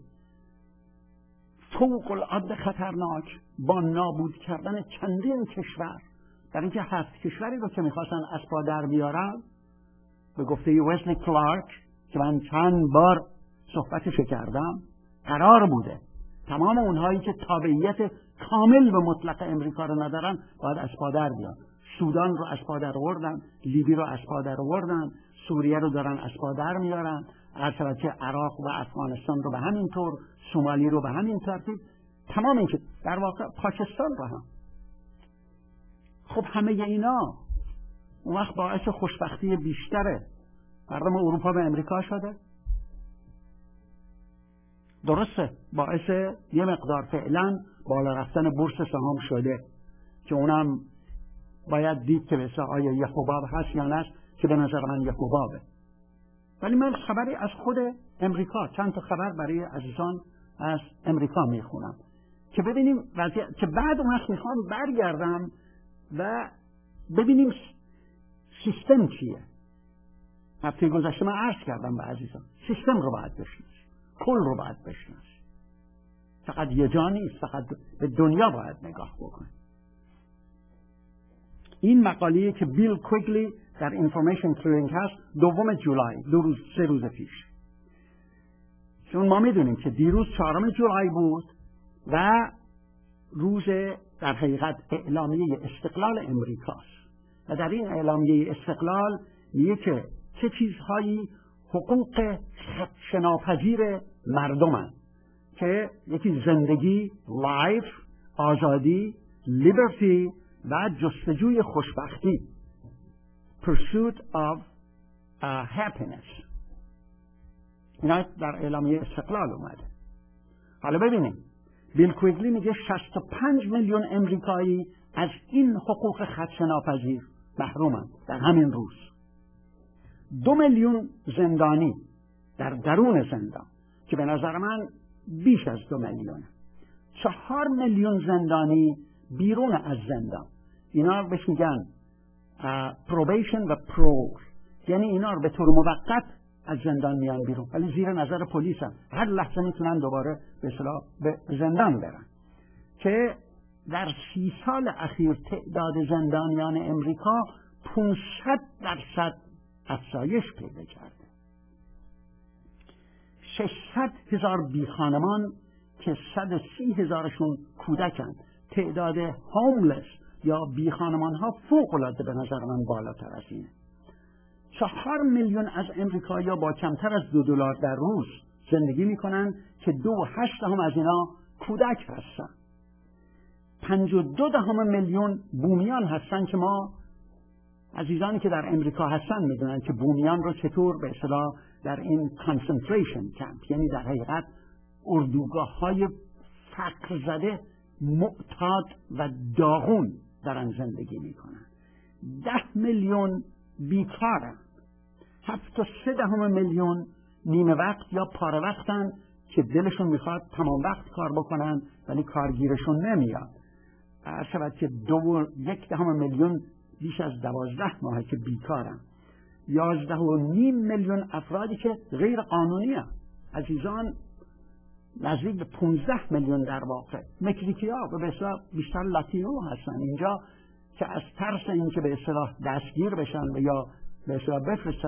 A: فوق العاده خطرناک با نابود کردن چندین کشور، در اینکه 7 کشوری رو که میخواستن از پا در بیارن، به گفته وزلی کلارک که من چند بار صحبتش کردم، قرار بوده تمام اونهایی که تابعیت کامل به مطلق امریکا رو ندارن باید از پا در بیان. سودان رو از پا در آوردن، لیبی رو از پا در آوردن، سوریه رو دارن از پا در میارن، البته عراق و افغانستان رو به همین طور، سومالی رو به همین ترتیب، تمام این که در واقع پاکستان رو هم. خب همه اینا اون وقت باعث خوشبختی بیشتره مردم اروپا به امریکا شده. درسته باعث یه مقدار فعلا بالا رفتن بورس سهام شده که اونم باید دید که مثلا آیا یه حباب هست یا نه، که به نظر من یه حبابه. ولی من خبری از خود امریکا، چند تا خبر برای عزیزان از امریکا میخونم که ببینیم وضعیت، که بعد اون وقت میخوام برگردم و ببینیم سیستم چیه. هفته گذشته من عرض کردم به عزیزان سیستم رو باید بشناسی، کل رو باید بشناسی، فقط یه جا نیست، فقط به دنیا باید نگاه بکنی. این مقاله که بیل کویگلی در اینفورمیشن کلینگ هست 2 جولای، 3 روز پیش. چون ما میدونیم که دیروز 4 جولای بود و روز در حقیقت اعلامیه استقلال امریکاست و در این اعلامیه استقلال میگه که چه چیزهایی حقوق خدشه‌ناپذیر مردمن، که یکی زندگی، لایف، آزادی، لیبرتی و جستجوی خوشبختی، pursuit of happiness. اینا در اعلامیه استقلال اومده. حالا ببینیم بیل کویگلی میگه 65 میلیون امریکایی از این حقوق خدشه‌ناپذیر محرومن در همین روز. 2 میلیون زندانی در درون زندان که به نظر من بیش از 2 میلیونه. 4 میلیون زندانی بیرون از زندان، اینا بهش میگن پروبیشن و پرول، یعنی اینا رو به طور موقت از زندان میان بیرون ولی زیر نظر پلیس هم هر لحظه میتونن دوباره به اصطلاح به زندان برن، که در 30 سال اخیر تعداد زندانیان امریکا 500% افزایش پیدا کرده. 600,000 بیخانمان که 130,000شون کودکن. تعداد هوملس یا بیخانمان ها فوق العاده به نظر من بالاتر از اینه. 4 میلیون از امریکایی‌ها با کمتر از $2 در روز زندگی میکنن که 2.8 از اینا کودک هستن. 52 میلیون بومیان هستن که ما عزیزانی که در امریکا هستن میدونن که بومیان رو چطور به اصطلاح در این کانسنتریشن کمپ، یعنی در حقیقت اردوگاه‌های فقر زده، معتاد و داغون دارن زندگی میکنن. 10 میلیون بیکارن. 7.3 میلیون نیمه وقت یا پاره وقتن که دلشون میخواد تمام وقت کار بکنن ولی کارگیرشون نمیاد. شاید که 2.1 میلیون بیش از 12 ماه که بیکارن. 11.5 میلیون افرادی که غیر قانونی هستند. عزیزان نزدیک به 15 میلیون در واقع مکزیکی‌ها و به اصطلاح بیشتر لاتینو هستن اینجا، که از ترس اینکه به اصطلاح دستگیر بشن و یا به اصطلاح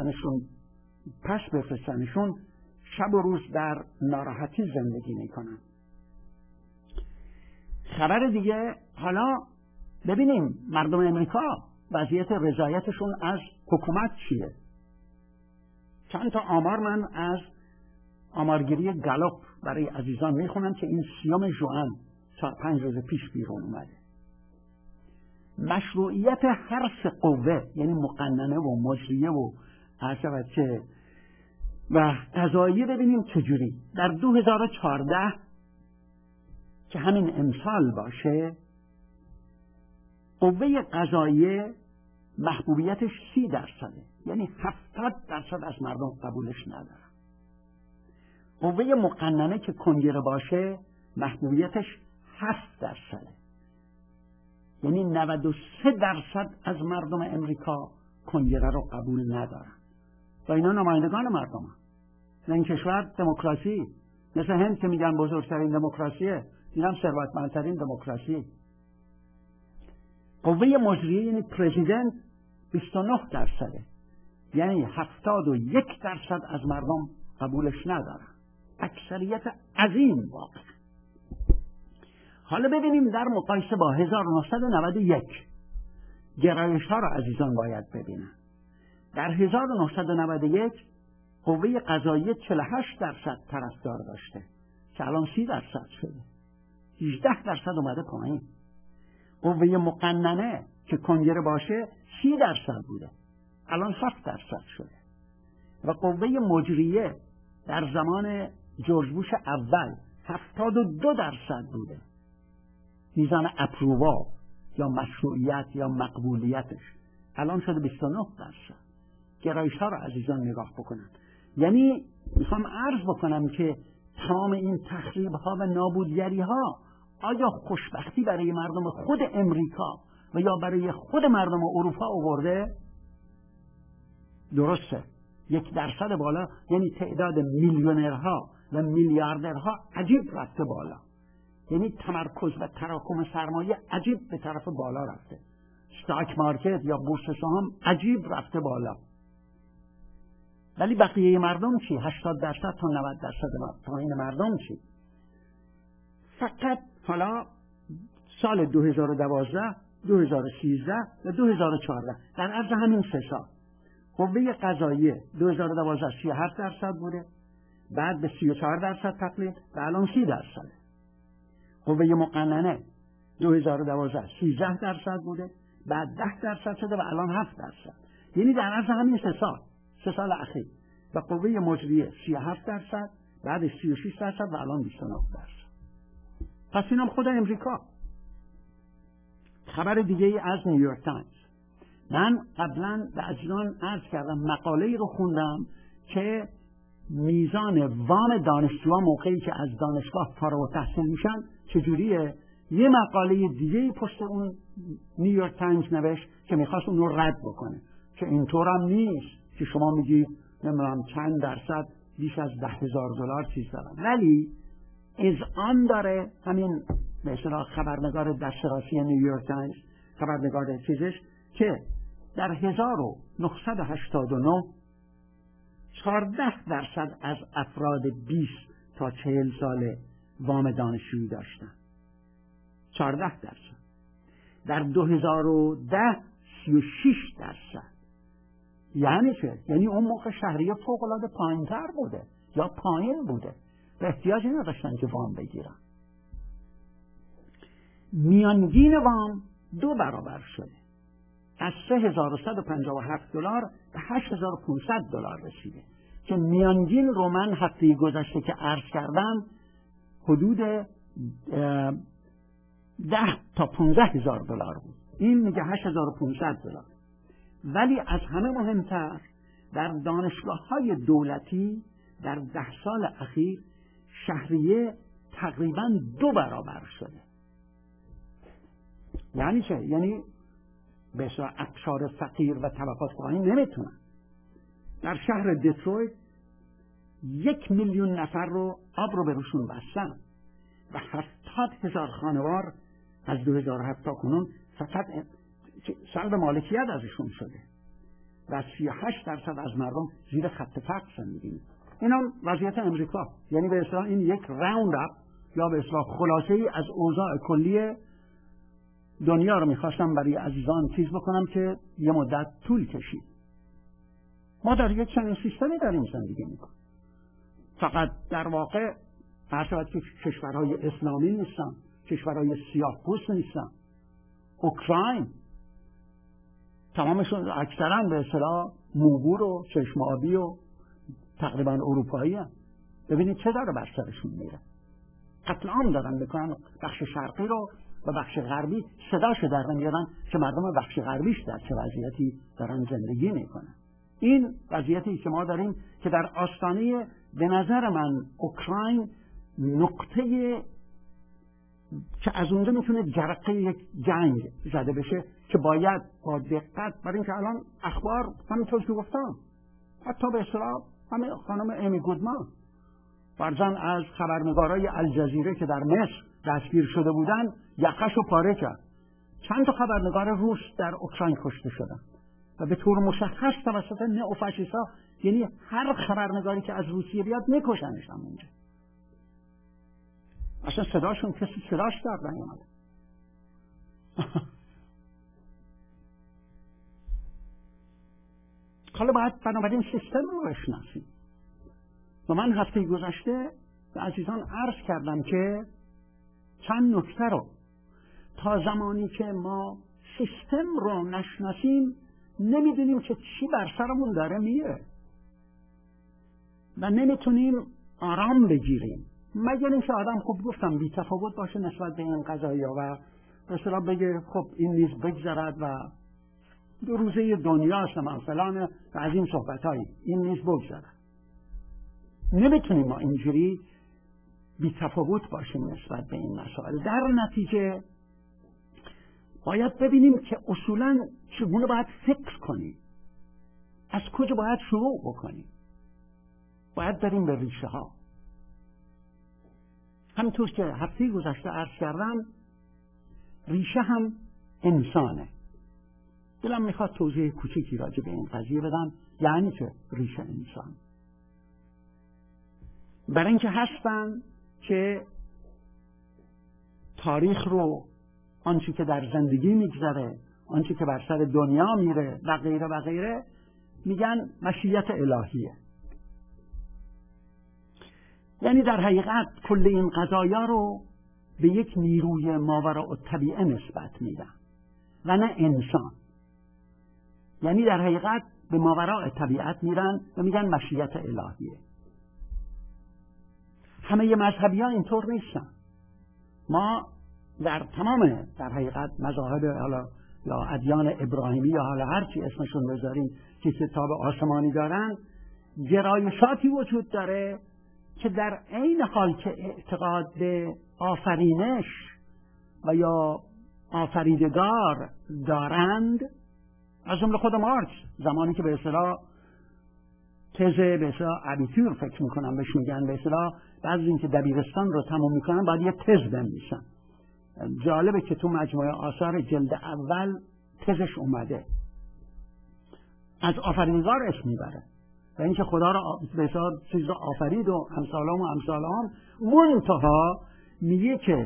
A: بفرستنشون شب و روز در ناراحتی زندگی میکنن. خبر دیگه، حالا ببینیم مردم امریکا وضعیت رضایتشون از حکومت چیه. چند تا آمار من از آمارگیری گالوپ برای عزیزان میخونم که این 30 ژوئن 4-5 روز پیش بیرون اومده. مشروعیت هر 3 قوه، یعنی مقننه و مجریه و عصبه و قضاییه، ببینیم چجوری. در 2014 که همین امسال باشه، قوه قضاییه محبوبیتش 30%، یعنی 70% از مردم قبولش ندارن. قوه مقننه که کنگره باشه محبوبیتش 7%، یعنی 93% از مردم امریکا کنگره رو قبول ندارن و اینا نمایندگان مردم هم. این کشور دموکراسی، مثل هند که میگن بزرگترین دموکراسیه، این هم ثروتمندترین دموکراسی. قوه مجریه یعنی پرزیدنت 29%، یعنی 71% از مردم قبولش ندارن، اکثریت عظیم واقع. حالا ببینیم در مقایسه با 1991 گرایش ها را عزیزان باید ببینن. در 1991 قوه قضاییه 48% طرفدار داشته که الان 30% شده، 18% اومده پایین. قوه مقننه که کنگره باشه 30% بوده، الان 7% شده. و قوه مجریه در زمان جورج بوش اول 72% بوده، میزان اپرووا یا مشروعیت یا مقبولیتش، الان شده 29%. گرایش ها رو عزیزان نگاه بکنن. یعنی میخوام عرض بکنم که تمام این تخریب ها و نابودگری ها آیا خوشبختی برای مردم خود امریکا و یا برای خود مردم اروپا آورده؟ درسته، 1% بالا، یعنی تعداد میلیونرها و میلیاردرها عجیب رفته بالا، یعنی تمرکز و تراکم سرمایه عجیب به طرف بالا رفته، استاک مارکت یا بورس سهام عجیب رفته بالا. ولی بقیه مردم چی؟ 80% تا 90% پایین مردم چی؟ فقط حالا سال 2012 2013 و 2014 در عرض همین 3 سال قوه قضاییه 2012 37% بوده، بعد به 34% تقلیل و الان 30%. قوه مقننه 2012 13% بوده، بعد 10% شده و الان 7%. یعنی در عرض همین 3 سال اخیر. و قوه مجریه 37%، بعد 36% و الان 29%. پس اینم خود امریکا. خبر دیگه از نیویورک تایمز. من قبلا به عزیزان عرض کردم مقاله‌ای رو خوندم که میزان وام دانشجوها موقعی که از دانشگاه فارغ التحصیل میشن چجوریه. یه مقاله دیگه پشت اون نیویورک تایمز نوشت که میخواست اون رو رد بکنه که اینطور هم نیست که شما میگید نمیدونم چند درصد بیش از $10,000 چیز دارن، ولی اذعان داره همین به اصطلاح خبرنگار دسترسی نیویورک تایمز، خبرنگار چیزش، که در 1989 14% از افراد 20 تا 40 ساله وام دانشجویی داشتن. 14%. در 2010 36%. یعنی چه؟ یعنی اون موقع شهریه فوق‌العاده پایین‌تر بوده یا پایین بوده و احتیاجی نداشتن که وام بگیرن. میانگین وام 2 برابر شده، از $3,157 به $8,500 رسیده که میانگین رو من هفته گذشته که عرض کردم حدود 10 تا $15,000 بود. این میگه $8,500. ولی از همه مهمتر در دانشگاه‌های دولتی در 10 سال اخیر شهریه تقریباً 2 برابر شده. یعنی چه؟ یعنی به اصطلاح اقشار فقیر و طبقات پایین نمیتونن. در شهر دیترویت 1 میلیون نفر رو آب رو به روشون بستن و 70,000 خانوار از 2007 تا کنون فقط سلب مالکیت ازشون شده و 38% از مردم زیر خط فقر زندگی. این هم وضعیت امریکا. یعنی به اصطلاح این یک راوند اپ یا به اصطلاح خلاصه ای از اوضاع کلی دنیا رو میخواستم برای عزیزان چیز بکنم که یه مدت طول کشید. ما در یک چنین سیستمی داریم زندگی میکنیم. فقط در واقع هر شود که کشورهای اسلامی نیستن، کشورهای سیاه‌پوست نیستن. اوکراین تمامشون اکثرا به اصطلاح موبور و چشم آبی و تقریبا اروپایی هم. ببینید چه داره بر سرشون میره. قتل عام دارن میکنن، بخش شرقی رو و بخش غربی صداشو در نمیارن که مردم بخش غربیش در چه وضعیتی دارن زندگی میکنن. این وضعیتی که ما داریم که در آستانه به نظر من اوکراین نقطه که از اونجا میتونه جرقه یک جنگ زده بشه که باید با دقت، برای اینکه الان اخبار همینطور که گفتم حتی به اصطلاح همه خانم امی گودمان فرزن از خبرنگارای الجزیره که در مصر دستگیر شده بودن یقه‌شو پاره کرد چند تا خبرنگار روس در اوکراین کشته شدن و به طور مشخص توسط نئوفاشیست‌ها، یعنی هر خبرنگاری که از روسیه بیاد میکشنش هم اونجا. اصلا صداشون کسی صداش در نیامده. حالا باید بنابراین سیستم رو بشناسیم. و من هفته گذشته به عزیزان عرض کردم که چند نکته رو تا زمانی که ما سیستم رو نشناسیم نمیدونیم که چی بر سرمون داره میره و نمیتونیم آرام بگیریم، مگر اینکه آدم خوب گفتم بی تفاوت باشه نسبت به این قضایا و به اصطلاح بگه خب این نیز بگذرد و دو روزه دنیاست مثلا و از این صحبتایی این نیز بگذرد. نمیتونیم ما اینجوری بی تفاوت باشیم نسبت به این مسائل. در نتیجه باید ببینیم که اصولاً چگونه باید فکر کنیم، از کجا باید شروع بکنیم. باید بریم به ریشه ها. همینطور که هفته گذشته عرض کردم ریشه هم انسانه. دلم میخواد توضیح کوچیکی راجع به این قضیه بدم، یعنی که ریشه انسان. برای اینکه هستن که تاریخ رو، آنچه که در زندگی میگذره، آنچه که بر سر دنیا میره و غیره و غیره، میگن مشیت الهیه. یعنی در حقیقت کل این قضایا رو به یک نیروی ماوراءالطبیعه نسبت میدن و نه انسان. یعنی در حقیقت به ماوراء طبیعت میرن و میگن مشیت الهیه. همه مذهبی ها اینطور نیستن. ما در تمام در حقیقت مذاهب حالا یا ادیان ابراهیمی یا حالا هر چی اسمشون بذاریم که کتاب آسمانی دارن، گرایشاتی وجود داره که در عین حال که اعتقاد به آفرینش و یا آفریدگار دارند، از جمله خود مارکس زمانی که به اصطلاح تز به اصطلاح ابیتور فکر میکنم بهش میگن، به اصطلاح بعضی این که دبیرستان رو تموم میکنن باید یه تز بنویسن. جالبه که تو مجموعه آثار جلد اول تزش اومده، از آفریدگار اسم میبره و اینکه خدا را به اصطلاح چیز را آفرید و امثالام منتها میگه که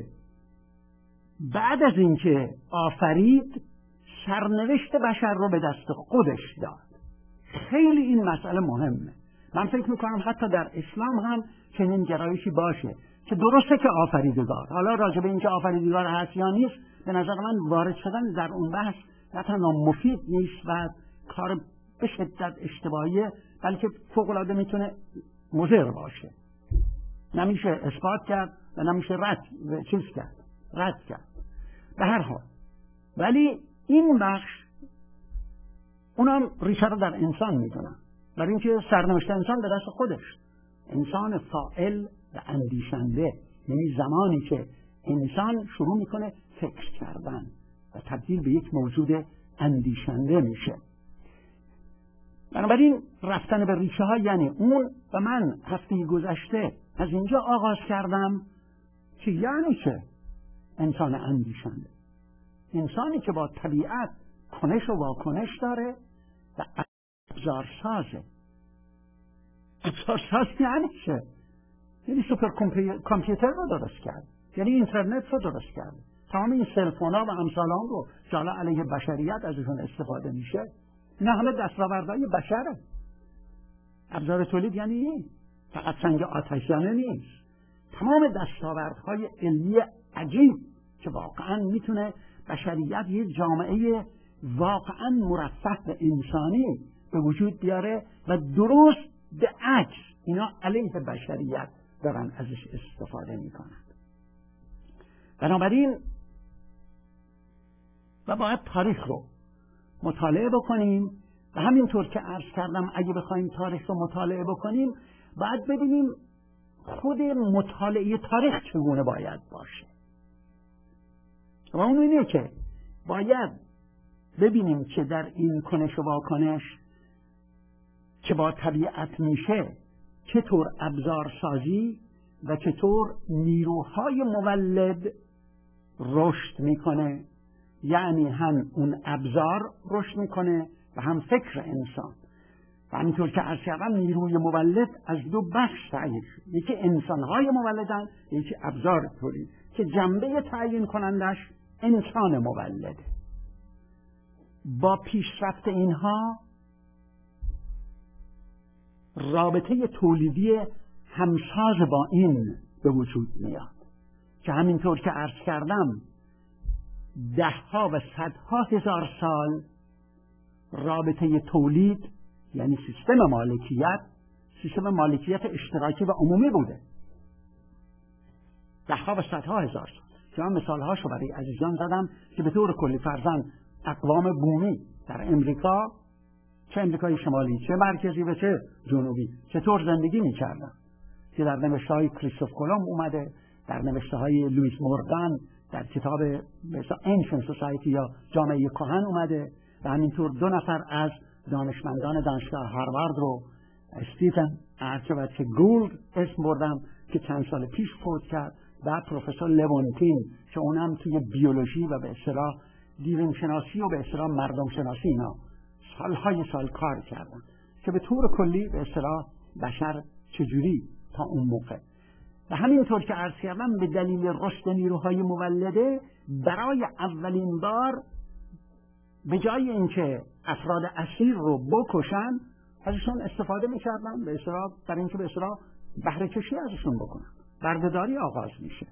A: بعد از اینکه آفرید سرنوشت بشر رو به دست خودش داد. خیلی این مسئله مهمه. من فکر میکنم حتی در اسلام هم چنین گرایشی باشه که درسته که آفریدگار، حالا راجع به اینکه آفریدگار هست یا نیست به نظر من وارد شدن در اون بحث نه تنها مفید نیست و کار به شدت اشتباهیه، بلکه فوق‌العاده میتونه مضر باشه. نمیشه اثبات کرد و نمیشه رد کرد. به هر حال ولی این بخش اونم ریشه رو در انسان میدونن، برای اینکه سرنوشت انسان به دست خودش. انسان فاعل و اندیشنده، یعنی زمانی که انسان شروع میکنه فکر کردن و تبدیل به یک موجود اندیشنده میشه. بنابراین رفتن به ریشه ها یعنی اون. و من هفته گذشته از اینجا آغاز کردم که یعنی چه انسان اندیشنده، انسانی که با طبیعت کنش و واکنش داره و ابزارسازه. ابزارساز یعنی چه؟ یعنی سوپر کامپیوتر رو درست کرد، یعنی اینترنت رو درست کرد، تمام این سلفونا و امثالان رو که حالا علیه بشریت ازشون استفاده میشه، نه همه دستاوردهای بشره. ابزار تولید یعنی فقط سنگ آتشزنه نیست، تمام دستاوردهای علمی عجیب که واقعا میتونه بشریت یه جامعه واقعا مرفه و انسانی به وجود بیاره و درست به عکس اینا علیه بشریت دارن ازش استفاده میکنن. بنابراین و باید تاریخ رو مطالعه بکنیم و همینطور که عرض کردم اگه بخوایم تاریخ رو مطالعه بکنیم باید ببینیم خود مطالعه تاریخ چگونه باید باشه. و اون اینه که باید ببینیم که در این کنش و واکنش که با طبیعت میشه چطور ابزارسازی و چطور نیروهای مولد رشد میکنه یعنی هم اون ابزار رشد میکنه و هم فکر انسان. و همینطور که عرض کردم نیروی مولد از دو بخش تعیین شد، یکی انسانهای مولدن، یکی ابزار تولید که جنبه تعیین کنندش انسان مولده. با پیشرفت اینها رابطه تولیدی همساز با این به وجود میاد که همینطور که عرض کردم دهها و صدها هزار سال رابطه تولید یعنی سیستم مالکیت اشتراکی و عمومی بوده. دهها و صدها هزار سال که من مثالهاشو برای عزیزان زدم که به طور کلی فرضاً اقوام بومی در امریکا، چه امریکای شمالی چه مرکزی و چه جنوبی، چطور زندگی میکردن که در نوشته‌های کریستوف کلمب اومده، در نوشته‌های لوئیس مورگان در کتاب مثلا Ancient Society یا جامعه کهن اومده و همینطور 2 نفر از دانشمندان دانشگاه هاروارد رو استیفن ارچبت که گولد اسم بردم که چند سال پیش فوت کرد و پروفسور لوونتین که اونم توی بیولوژی و به اصطلاح دیرین شناسی و به اصطلاح مردم شناسی اینا سالهای سال کار کردن که به طور کلی به اصطلاح بشر چجوری تا اون موقع و همینطور که عرض کردم به دلیل رشد نیروهای مولده برای اولین بار به جای اینکه افراد اسیر رو بکشن ازشون استفاده میکردن به اصطلاح برای اینکه به اصطلاح بهره کشی ازشون بکنن. بردهداری آغاز میشه.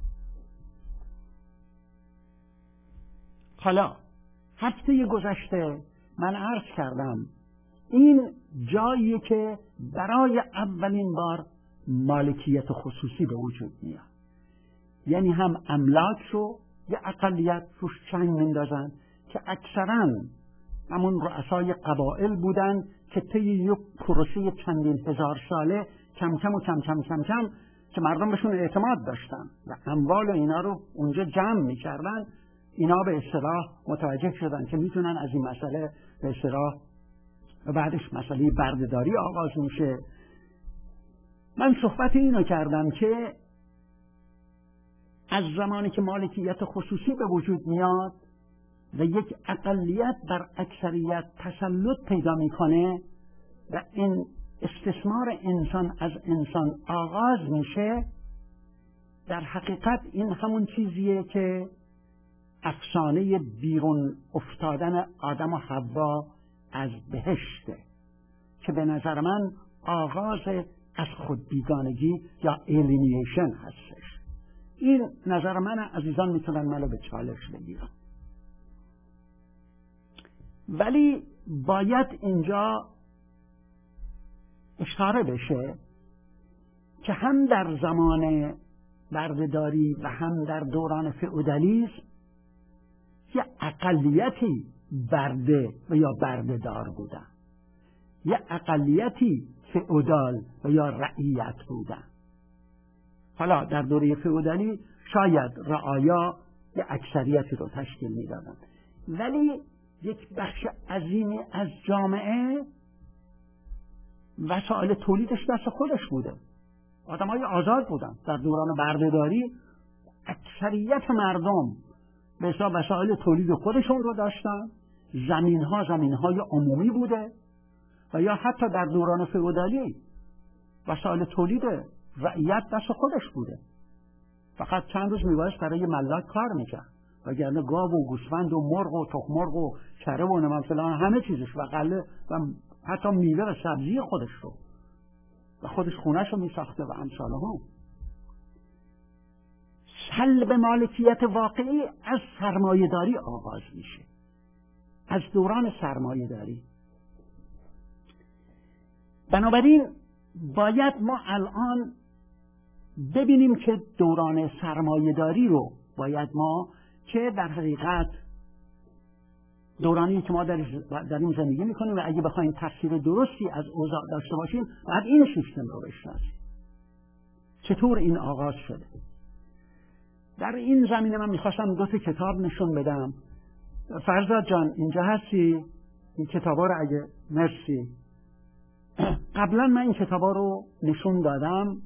A: حالا هفته گذشته من عرض کردم این جایی که برای اولین بار مالکیت خصوصی به وجود میاد، یعنی هم املاک رو یه اقلیت روش چنگ میندازن که اکثرا همون رؤسای قبایل بودن که طی یک پروسه چندین هزار ساله کم کم که مردم بهشون اعتماد داشتن و اموال اینا رو اونجا جمع میکردن، اینا به اصطلاح متوجه شدن که میتونن از این مسئله به اصطلاح و بعدش مسئله بردهداری آغاز میشه. من صحبت اینو کردم که از زمانی که مالکیت خصوصی به وجود میاد و یک اقلیت بر اکثریت تسلط پیدا میکنه و این استثمار انسان از انسان آغاز میشه، در حقیقت این همون چیزیه که افسانه بیرون افتادن آدم و حوا از بهشته که به نظر من آغاز از خود بیگانگی یا الینیشن هستش. این نظر من عزیزان میتونن منو به چالش بگیرن، ولی باید اینجا اشاره بشه که هم در زمان بردهداری و هم در دوران فئودالیسم یه اقلیتی برده و یا بردهدار بودن، یه اقلیتی فئودال و یا رعیت بودن. حالا در دوره فئودالی شاید رعایا یه اکثریتی رو تشکیل میدادن، ولی یک بخش عظیمی از جامعه وسایل تولیدش دست خودش بوده، آدمای آزاد بودن. در دوران بردهداری اکثریت مردم به حساب وسایل تولید خودشون رو داشتن، زمینهای عمومی بوده و یا حتی در دوران فئودالی وسایل تولید رعیت دست خودش بوده، فقط چند روز میبایست برای ملاک کار میکرد وگرنه گاو و گوسفند و مرغ و تخم مرغ و کره و نمان فلان همه چیزش و غله و حتی میوه و سبزی خودش رو و خودش خونش رو میساخته و امثاله هم. سلب مالکیت واقعی از سرمایه‌داری آغاز میشه، از دوران سرمایه‌داری. بنابراین باید ما الان ببینیم که دوران سرمایه‌داری رو باید ما که در حقیقت دورانی که ما در این زندگی میکنیم و اگه بخوایم تصویر درستی از اوضاع داشته باشیم باید این سیستم رو بشناسیم چطور این آغاز شده. در این زمینه من میخواستم 2 کتاب نشون بدم. فرزاد جان اینجا هستی؟ این کتابا رو اگه مرسی. قبلا من این کتابا رو نشون دادم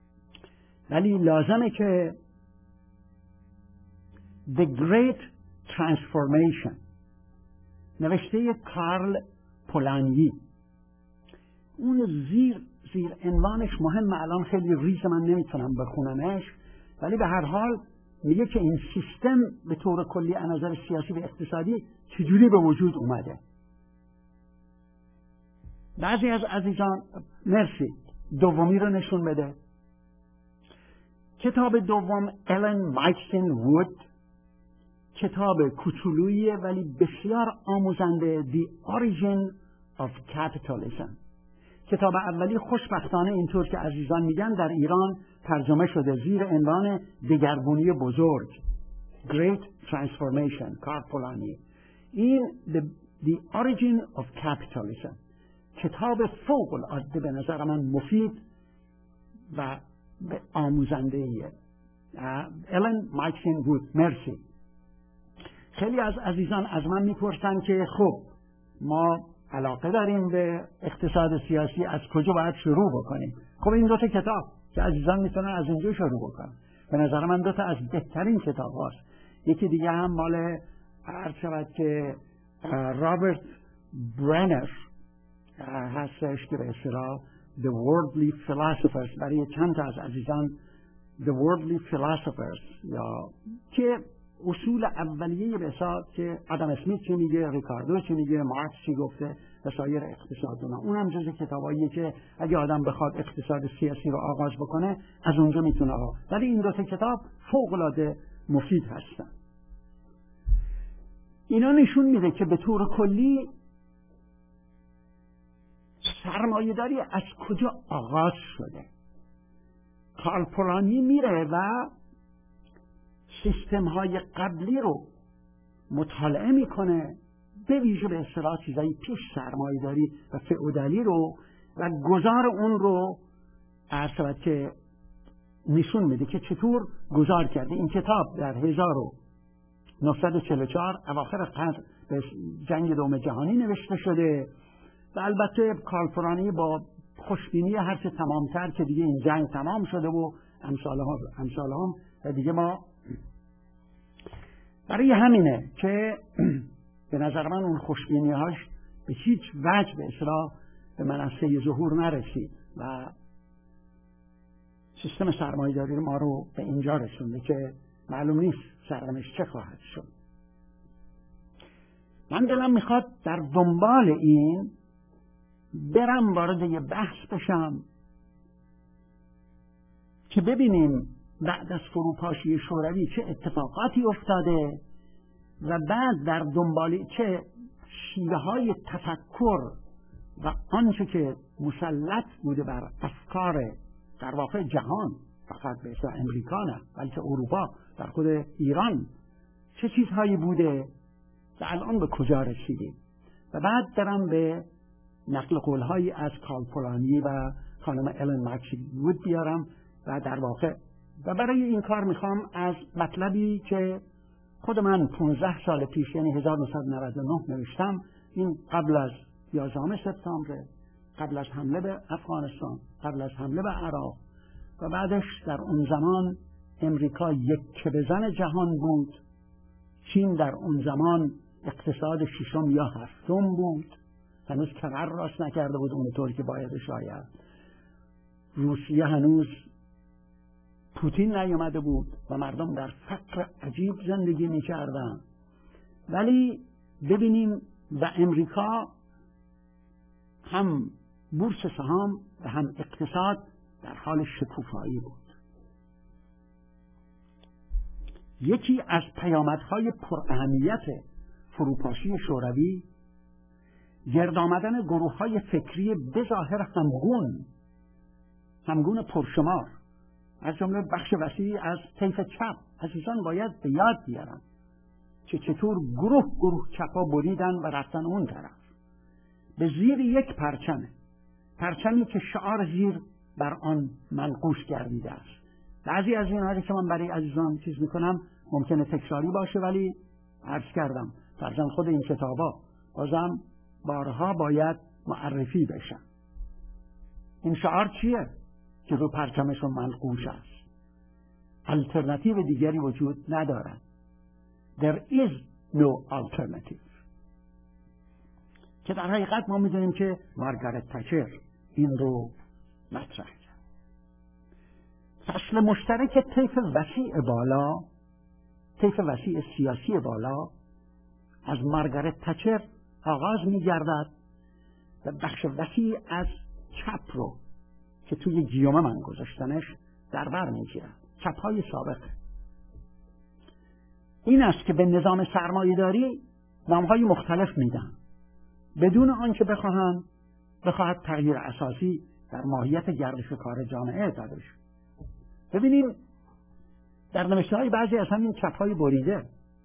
A: ولی لازمه که The Great Transformation نوشته کارل پولانیی. اون زیر عنوانش مهمه، الان خیلی ریز من نمیتونم بخونمش، ولی به هر حال میگه که این سیستم به طور کلی از نظر سیاسی و اقتصادی چجوری به وجود اومده. بعضی از عزیزان مرسی دومی رو نشون بده. کتاب دوم الن مایکسن وود، کتاب کوچولوییه ولی بسیار آموزنده، The Origin of Capitalism. کتاب اولی خوشبختانه اینطور که عزیزان میگن در ایران ترجمه شده زیر عنوان دگرگونی بزرگ، Great Transformation، کارل پولانی. این The Origin of Capitalism کتاب فوق العاده به نظر من مفید و آموزنده ایه. الن مایکسن وود، مرسی. خیلی از عزیزان از من میپرسن که خب ما علاقه داریم به اقتصاد سیاسی، از کجا باید شروع بکنیم؟ خب این دوتا کتاب که عزیزان میتونن از اینجا شروع بکنن. به نظر من دوتا از بهترین کتاب هاست. یکی دیگه هم مال عرض شود که رابرت برنر هستش که به اصطلاح The Worldly Philosophers، برای چند تا از عزیزان The Worldly Philosophers، یا که اصول اولیه به اصطلاح که آدم اسمیت چی میگه، ریکاردو چی میگه، مارکس چی گفته و سایر اقتصادونا. اونم جز کتاباییه که اگه آدم بخواد اقتصاد سیاسی رو آغاز بکنه از اونجا میتونه ولی این دو تا کتاب فوق العاده مفید هستن. اینا نشون میده که به طور کلی سرمایه‌داری از کجا آغاز شده. کارل پولانی میره و سیستم های قبلی رو مطالعه میکنه، به ویژه به اصطلاح چیزایی پیش سرمایه‌داری و فئودالی رو، و گذار اون رو عرض که نشون میده که چطور گذار کرده. این کتاب در 1944 اواخر جنگ دوم جهانی نوشته شده و البته کارل پولانی با خوشبینی هرچه تمامتر که دیگه این جنگ تمام شده و امثال هم و دیگه ما برای همینه که به نظر من اون خوشبینی هاش به هیچ وجه به اصطلاح به منصه ظهور نرسید و سیستم سرمایه‌داری ما رو به اینجا رسونده که معلوم نیست سرنوشت چه خواهد شد. من دلم میخواد در دنبال این برم وارد یه بحث بشم که ببینیم بعد از فروپاشی شوروی چه اتفاقاتی افتاده و بعد در دنبال چه شیوه های تفکر و آنچه که مسلط بوده بر افکار در واقع جهان، فقط به اصطلاح امریکا نه بلکه اروپا، در خود ایران چه چیزهایی بوده و الان به کجا رسیدیم. و بعد درم به نقل قولهایی از کارل پولانی و خانم الن مایکسن وود بیارم و در واقع و برای این کار میخوام از مطلبی که خود من 15 سال پیش یعنی 1999 نوشتم، این قبل از 11 سپتامبر، قبل از حمله به افغانستان، قبل از حمله به عراق و بعدش در اون زمان امریکا یک بزن جهان بود، چین در اون زمان اقتصاد ششم یا هفتم بود، هنوز کمر راست نکرده بود اونطور که باید شاید، روسیه هنوز پوتین نیامده بود و مردم در فقر عجیب زندگی میکردن. ولی ببینیم و امریکا هم بورس سهام و هم اقتصاد در حال شکوفایی بود. یکی از پیامدهای پراهمیت فروپاشی شوروی گرد آمدن گروه‌های فکری بظاهر همگون پرشمار از جمله بخش وسیعی از طیف چپ. عزیزان باید به یاد بیارن که چطور گروه چپا بریدن و رفتن اون طرف به زیر یک پرچمی که شعار زیر بر آن منقوش گردیده است. بعضی از اینها که من برای عزیزان چیز میکنم ممکنه تکراری باشه، ولی عرض کردم فرضاً خود این کتابا بازم بارها باید معرفی بشن. این شعار چیه که رو پرچمشون منقوش است؟ الترناتیو دیگری وجود ندارد. There is no alternative. که در حقیقت ما میدونیم که مارگارت تچر این رو مطرح کرد. فصل مشترک طیف وسیع سیاسی بالا از مارگارت تچر آغاز می‌گردد و بخش وسیع از چپ رو که توی گیومه من گذاشتنش در بر می‌گیرد. چپ‌های سابق این است که به نظام سرمایه‌داری نام‌های مختلف میدن بدون آنکه بخواهد تغییر اساسی در ماهیت گردش کار جامعه داده بشه. ببینیم در نوشته‌های بعضی از همین چپ‌های بریده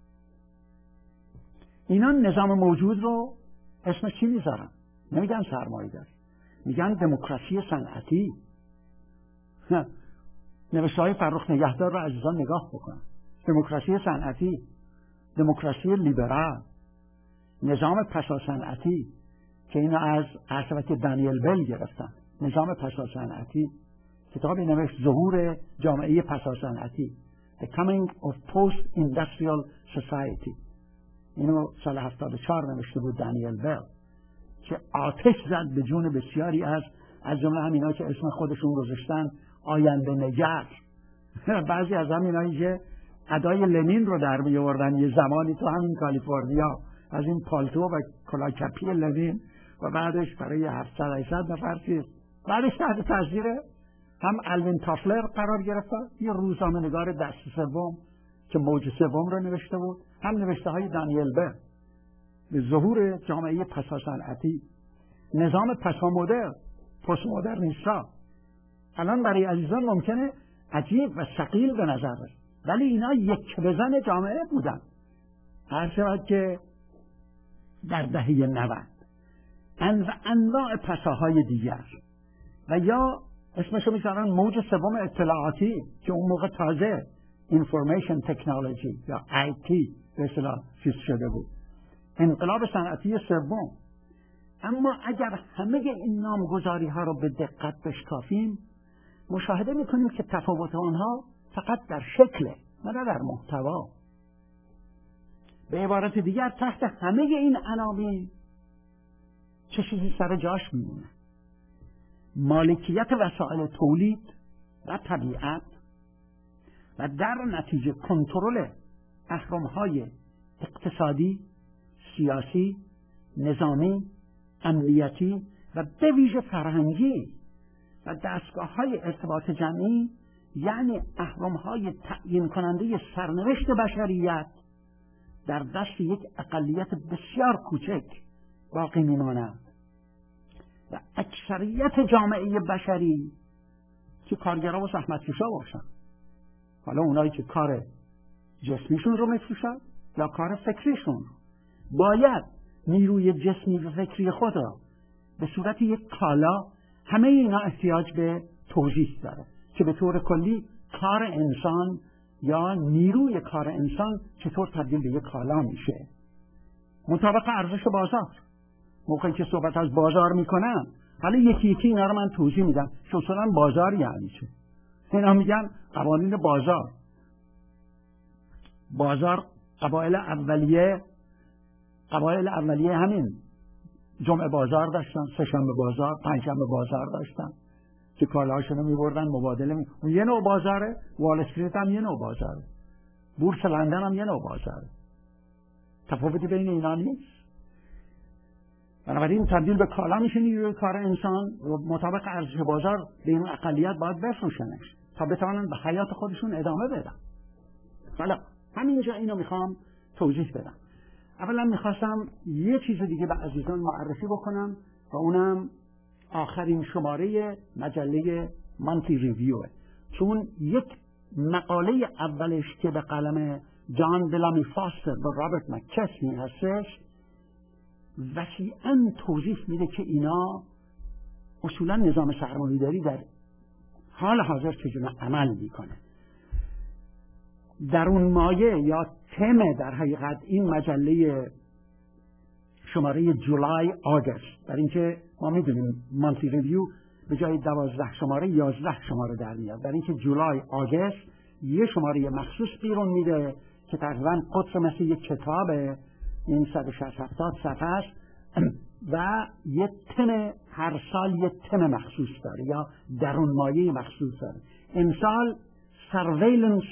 A: اینا نظام موجود رو اسمش چی میذارن؟ نمیگن سرمایه‌داری، میگن دموکراسی صنعتی. نوشته‌های فرخ نگهدار رو عزیزان نگاه بکنن. دموکراسی صنعتی، دموکراسی لیبرال، نظام پساصنعتی که اینو از عصبت دانیل بل گرفتن. نظام پساصنعتی، کتابی نوشت ظهور جامعه پساصنعتی، The Coming of Post-Industrial Society. اینو سال 74 نوشته بود دانیل بل که آتش زد به جون بسیاری از جمله همینا که اسم خودشون گذاشتن آینده نگر. بعضی از همینایی که ادای لنین رو در می‌آوردن یه زمانی تو همین کالیفرنیا از این پالتو و کلاکپی لنین و بعدش برای 700-800 نفر چیز بعدش تحت تاثیر هم الوین تافلر قرار گرفتن، یه روزنامه‌نگار دست سوم که موج سوم رو نوشته بود، هم نوشته‌های دانیل بل به ظهور جامعه پساصنعتی، نظام پسامدرن، پست مدرنیستا. الان برای عزیزان ممکنه عجیب و ثقیل به نظر برسه، ولی اینا یک بزن جامعه بودن. هر شود که در دهه 90 انواع پساهای دیگر و یا اسمشو میذارن موج سوم اطلاعاتی که اون موقع تازه اینفورمیشن تکنولوژی یا IT به اصطلاح چیز شده بود، انقلاب صنعتی سوم. اما اگر همه این نامگذاری ها رو به دقت بشکافیم مشاهده میکنیم که تفاوت آنها فقط در شکل و نه در محتوا. به عبارت دیگر تحت همه این عناوین چه چیزی سر جاش میمونه؟ مالکیت وسایل تولید و طبیعت و در نتیجه کنترل اهرم‌های اقتصادی، سیاسی، نظامی، امنیتی و به ویژه فرهنگی و دستگاه‌های ارتباط جمعی، یعنی اهرم‌های تعیین کننده سرنوشت بشریت در دست یک اقلیت بسیار کوچک باقی میماند و اکثریت جامعه بشری که کارگرها و زحمتکشا باشن، حالا اونایی که کار جسمیشون رو میفروشن یا کار فکریشون، باید نیروی جسمی و فکری خود را به صورت یک کالا، همه اینا احتیاج به توضیح داره که به طور کلی کار انسان یا نیروی کار انسان چطور تبدیل به یک کالا میشه مطابق ارزش بازار. موقعی که صحبت از بازار میکنم حالا یکی یکی اینا رو من توضیح میدم. اصولا بازار یعنی چه؟ اینا میگن قوانین بازار قبایل اولیه همین جمعه بازار داشتن، سه‌شنبه بازار، پنجشنبه بازار داشتن که کالاهاشون رو میبردن مبادله یه نوع بازاره. وال استریت هم یه نوع بازاره، بورس لندن هم یه نوع بازاره. تفاوتی بین اینا نیست. بنابراین تبدیل به کالا میشه نیروی کار انسان و مطابق ارزش بازار به این اقلیت باید بفروشنش تا بتوانن به حیات خودشون ادامه بدن. حالا همینجا اینو میخوام توضیح بدم. اولا میخواستم یه چیز دیگه به عزیزان معرفی بکنم و اونم آخرین شماره مجله مانتی ریویوه، چون یک مقاله اولش که به قلم جان دلامی فاستر و رابرت مکچسنی هستش وسیعاً توضیح میده که اینا اصولا نظام سرمایه‌داری در حال حاضر چجوری عمل میکنه. در اون مایه یا تم در حقیقت این مجله شماره جولای آگست، در اینکه ما میدونیم مانتی ریویو به جای 12 شماره 11 شماره در میاد، در اینکه جولای آگست یه شماره مخصوص بیرون میده که تقریبا قطر مثل یک کتابه، این 160-170 صفحه است و یه تم، هر سال یه تم مخصوص داره یا درون مایه مخصوص داره. امسال surveillance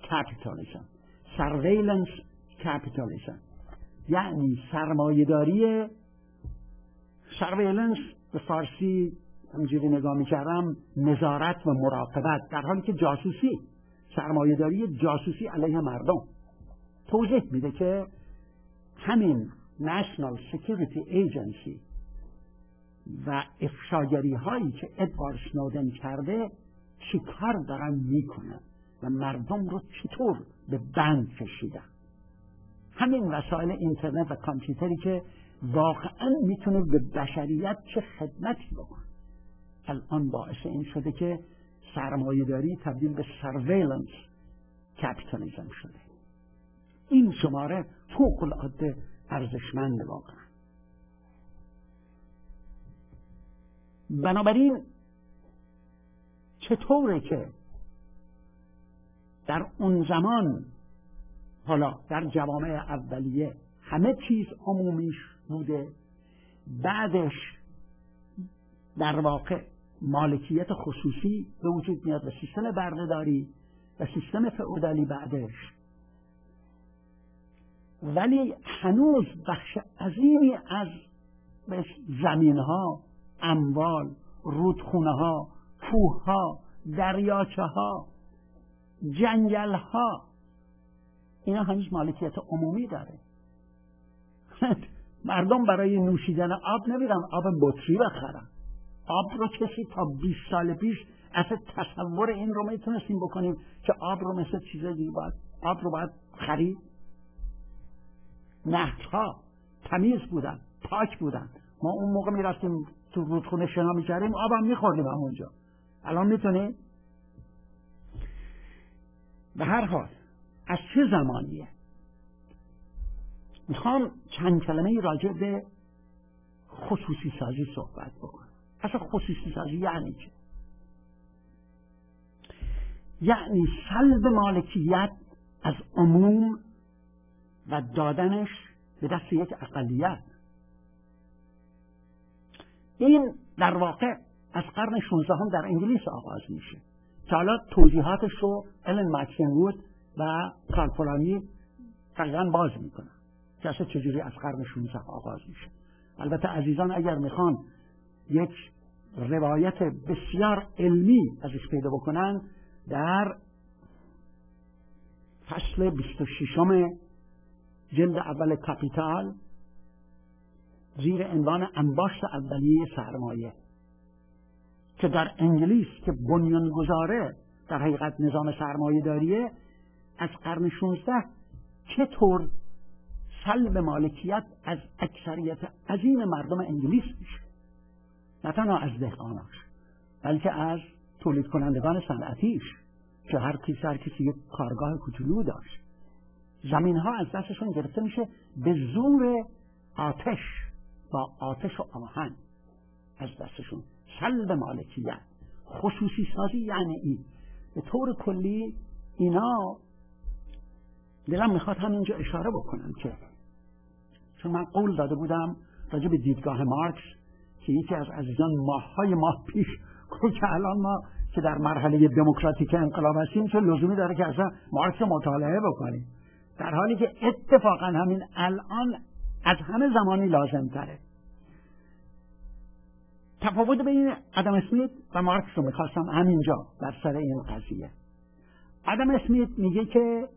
A: capitalism یعنی سرمایه‌داری. surveillance به فارسی همینجوری نگاه می‌کردم نظارت و مراقبت، در حالی که جاسوسی، سرمایه‌داری جاسوسی علیه مردم. توضیح میده که همین National Security Agency و افشاگری هایی که ادوارد سنودن کرده چی کار دارن میکنن و مردم رو چطور به بند کشیدن. همین وسایل اینترنت و کامپیوتری که واقعا میتونه به بشریت چه خدمتی بکنه، الان باعث این شده که سرمایه‌داری تبدیل به surveillance capitalism شده. این شماره فوق‌العاده ارزشمند واقعا. بنابراین چطوره که در اون زمان، حالا در جوامع اولیه همه چیز عمومیش بوده، بعدش در واقع مالکیت خصوصی به وجود میاد و سیستم بردهداری و سیستم فئودالی بعدش، ولی هنوز بخش عظیمی از زمین‌ها، اموال، رودخونه‌ها، کوه‌ها، دریاچه‌ها، جنگل‌ها، اینا هنوز مالکیت عمومی داره. مردم برای نوشیدن آب نمیرن آب بطری بخرن. آب رو کسی تا 20 سال پیش اصلا تصور این رو میتونستیم بکنیم که آب رو مثل چیز دیگه آب رو باید خرید. نهرها تمیز بودن، پاک بودن. ما اون موقع میرفتیم تو رودخونه شنا میکردیم، آب هم میخوردیم همونجا. الان میتونیم. به هر حال از چه زمانیه؟ میخوام چند کلمه راجع به خصوصی سازی صحبت بکنم. اصلا خصوصی سازی یعنی چه؟ یعنی سلب مالکیت از عموم و دادنش به دست یک اقلیت. این در واقع از قرن 16 هم در انگلیس آغاز میشه که حالا توضیحاتش رو الن مکسنوود و کارپولانی دقیقاً باز میکنن که اصلا چجوری از قرن 16 آغاز میشه. البته عزیزان اگر میخوان یک روایت بسیار علمی ازش پیدا بکنن، در فصل 26 جلد اول کاپیتال زیر عنوان انباشت اولیه سرمایه که در انگلیس که بنیانگذاره در حقیقت نظام سرمایه داریه، از قرن 16 چطور سلب مالکیت از اکثریت عظیم مردم انگلیس میشه، نه تنها از دهقاناش بلکه از تولید کنندگان صنعتیش که هر کسی یک کارگاه کوچولو داشت. زمین ها از دستشون گرفته میشه به زور آتش، با آتش و آهن از دستشون سلب مالکیت. خصوصی سازی یعنی این. به طور کلی اینا دلم میخواد همینجا اشاره بکنم که چون من قول داده بودم راجع به دیدگاه مارکس که یکی از عزیزان ماه پیش که الان ما که در مرحله دموکراتیک انقلاب هستیم چه لزومی داره که اصلا مارکس مطالعه بکنیم، در حالی که اتفاقا همین الان از همه زمانی لازم تره. تفاوت بین آدم اسمیت و مارکس رو میخواستم همینجا بر سر این قضیه. آدم اسمیت میگه که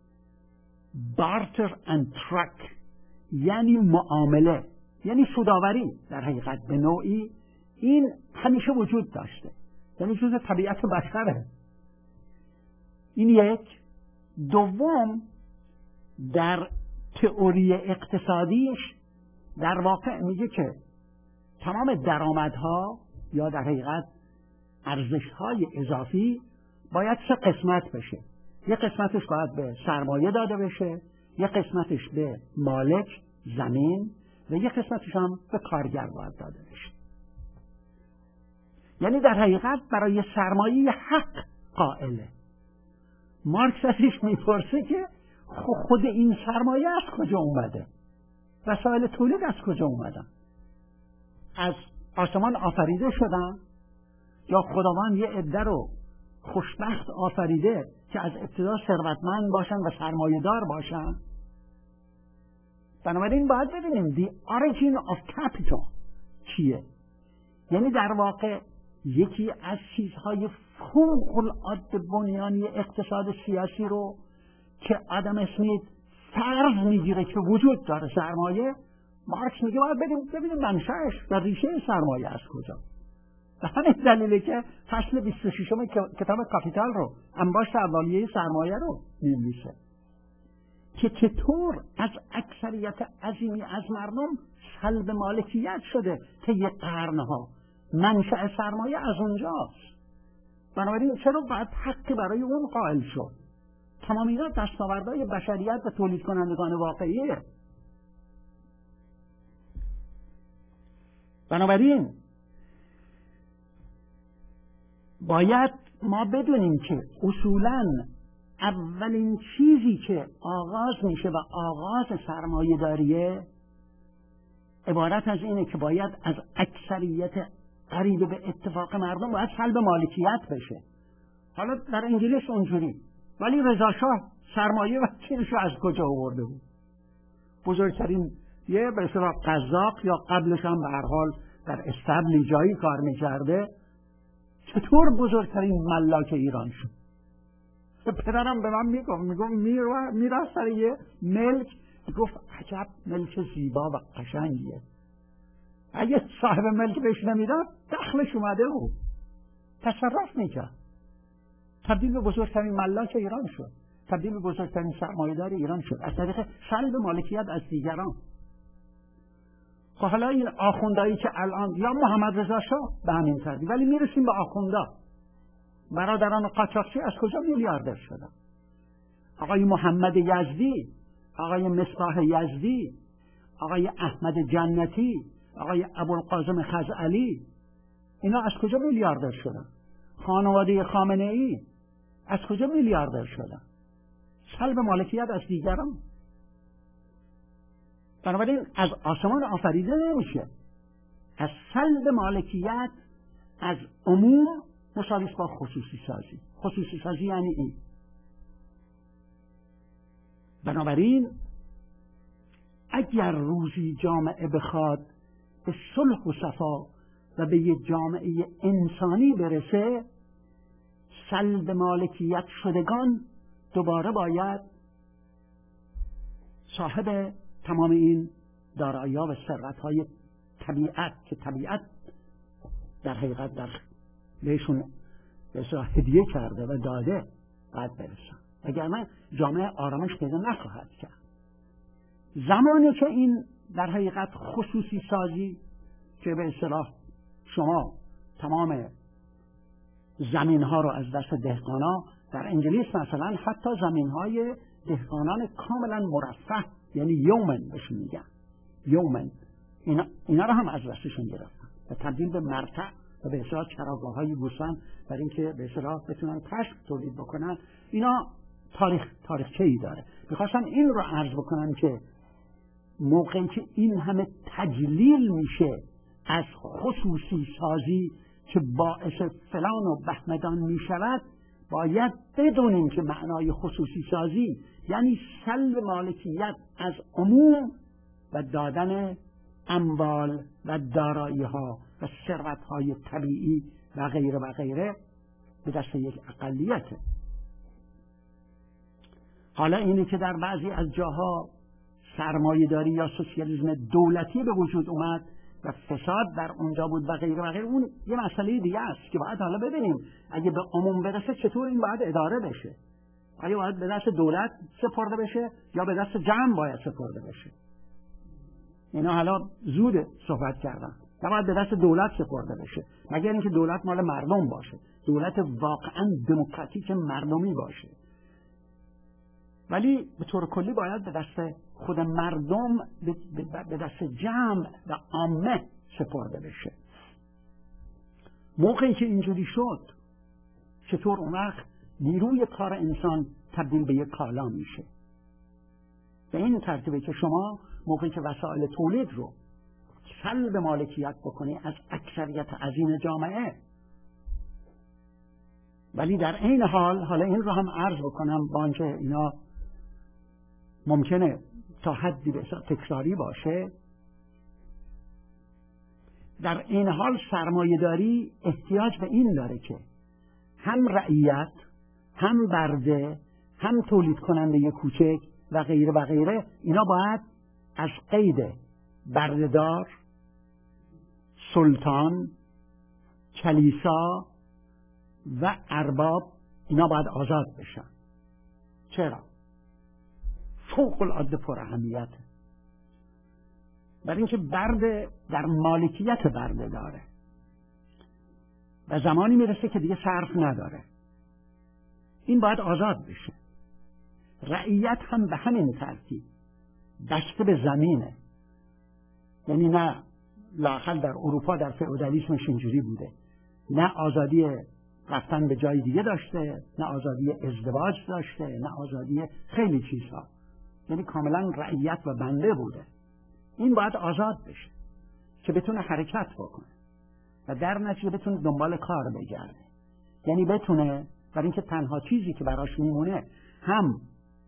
A: بارتر اند ترک یعنی معامله، یعنی سوداوری در حقیقت به نوعی، این همیشه وجود داشته، یعنی جزء طبیعت بشره. این یک. دوم، در تئوری اقتصادیش در واقع میگه که تمام درآمدها یا در حقیقت ارزش‌های اضافی باید 3 قسمت بشه. یک قسمتش باید به سرمایه داده بشه، یک قسمتش به مالک زمین و یک قسمتش هم به کارگر باید داده بشه. یعنی در حقیقت برای سرمایه حق قائله. مارکس ازش میپرسه که خود این سرمایه از کجا اومده؟ وسایل تولید از کجا اومدن؟ از آسمان آفریده شدن یا خداوند یه عده رو خوشبخت آفریده که از ابتدا ثروتمند باشن و سرمایه دار باشن؟ بنابراین باید ببینیم the origin of capital چیه. یعنی در واقع یکی از چیزهای فوق العاده بنیانی اقتصاد سیاسی رو که آدم اسمیت فرض میگیره که وجود داره سرمایه، مارکس میگه باید ببینیم منشأش و ریشه سرمایه از کجا. به همین دلیله که فصل 26 کتاب کاپیتال رو انباشت اولیه سرمایه رو می‌نویسه که چطور از اکثریت عظیمی از مردم سلب مالکیت شده طی قرنها. منشأ سرمایه از اونجاست. بنابراین چرا باید حقی برای اون قائل شد؟ تمام اینا دستاوردهای بشریت و تولید کنندگان واقعیه. بنابراین باید ما بدونیم که اصولاً اولین چیزی که آغاز میشه و آغاز سرمایه داریه عبارت از اینه که باید از اکثریت قریب به اتفاق مردم باید سلب مالکیت بشه. حالا در انگلیس اونجوری، ولی رضا شاه سرمایه و چیزشو از کجا آورده بود؟ بزرگترین یه به اصطلاح قزاق یا قبلش هم به هر حال در استبلی جایی کار میکرده، چطور بزرگترین ملاک ایران شد؟ پدرم به من میگم میرفت سر یه ملک، گفت عجب ملک زیبا و قشنگیه. اگه صاحب ملک بهش نمیداد دخلش اومده بود، تصرف میکرد، تبدیل به بزرگترین ملاک ایران شد، تبدیل به بزرگترین سرمایه‌دار ایران شد از طریق سلب مالکیت از دیگران. خب حالا این آخوندایی که الان یا محمد رضا شاه به همین ترتیب، ولی میرسیم به آخوندا. برادران قاچاقچی از کجا میلیاردر شدن؟ آقای محمد یزدی، آقای مصباح یزدی، آقای احمد جنتی، آقای ابوالقاسم خزعلی، اینا از کجا میلیاردر شدن؟ خانواده خامنه ای از کجا میلیاردر شدن؟ سلب مالکیت از دیگران. بنابراین از آسمان آفریده نمیشه. از سلب مالکیت از عموم مساویس با خصوصی سازی. خصوصی سازی یعنی این. بنابراین اگر روزی جامعه بخواد به صلح و صفا و به یک جامعه انسانی برسه، سلب مالکیت شدگان دوباره باید صاحب تمام این دارایی‌ها و ثروت‌های طبیعت که طبیعت در حقیقت در بهشون هدیه کرده و داده باید برسن. وگرنه جامعه آرامش پیدا نخواهد کرد. زمانی که این در حقیقت خصوصی سازی که به اصطلاح شما تمام زمین ها رو از دست دهقانا، در انگلیس مثلا حتی زمین های دهقانان کاملا مرفه، یعنی یومن بهشون میگن، یومن، اینا رو هم از دستشون گرفتن و تبدیل به مرتع و به اصطلاح چراگاه های بوسن برای اینکه به اصطلاح بتونن کشف تولید بکنن. اینا تاریخچه‌ای داره. میخواستم این رو عرض بکنم که موقعی که این همه تجلیل میشه از خصوصی سازی که باعث فلان و بهمدان میشود، باید بدونیم که معنای خصوصی سازی یعنی سلب مالکیت از عموم و دادن اموال و دارایی ها و ثروت های طبیعی و غیره و غیره به دست یک اقلیته. حالا اینی که در بعضی از جاها سرمایه‌داری یا سوسیالیسم دولتی به وجود اومد و فساد در اونجا بود و غیره و غیره، اون یه مسئله دیگه است که باید حالا ببینیم اگه به عموم برسه چطور این باید اداره بشه. آیا باید به دست دولت سپرده بشه یا به دست جمع باید سپرده بشه؟ اینا حالا زود صحبت کردن. باید به دست دولت سپرده بشه، مگر اینکه دولت مال مردم باشه، دولت واقعا دموکراتیک مردمی باشه. ولی به طور کلی باید به دست خود مردم، به دست جمع و عامه سپرده بشه. موقعی که اینجوری شد، چطور اون وقت نیروی کار انسان تبدیل به یک کالا میشه؟ به این ترتیبه که شما موقعی که وسایل تولید رو سلب مالکیت بکنی از اکثریت عظیم جامعه، ولی در این حالا این رو هم عرض بکنم با اینکه اینا ممکنه تا حدی تکراری باشه، در این حال سرمایه‌داری احتیاج به این داره که هم رعیت، هم برده، هم تولید کننده کوچک و غیره و غیره، اینا باید از قید بردهدار، سلطان، کلیسا و ارباب اینا باید آزاد بشن. چرا؟ فوق العاده پر اهمیته. برای اینکه برده در مالکیت برده داره و زمانی میرسه که دیگه صرف نداره، این باید آزاد بشه. رعیت هم به همین ترتیب بسته به زمینه، یعنی نه لااقل در اروپا در فئودالیسمش اینجوری بوده، نه آزادی رفتن به جای دیگه داشته، نه آزادی ازدواج داشته، نه آزادی خیلی چیزها، یعنی کاملا رعیت و بنده بوده. این باید آزاد بشه که بتونه حرکت بکنه و در نتیجه بتونه دنبال کار بگرده، یعنی بتونه، برای اینکه تنها چیزی که براش میمونه هم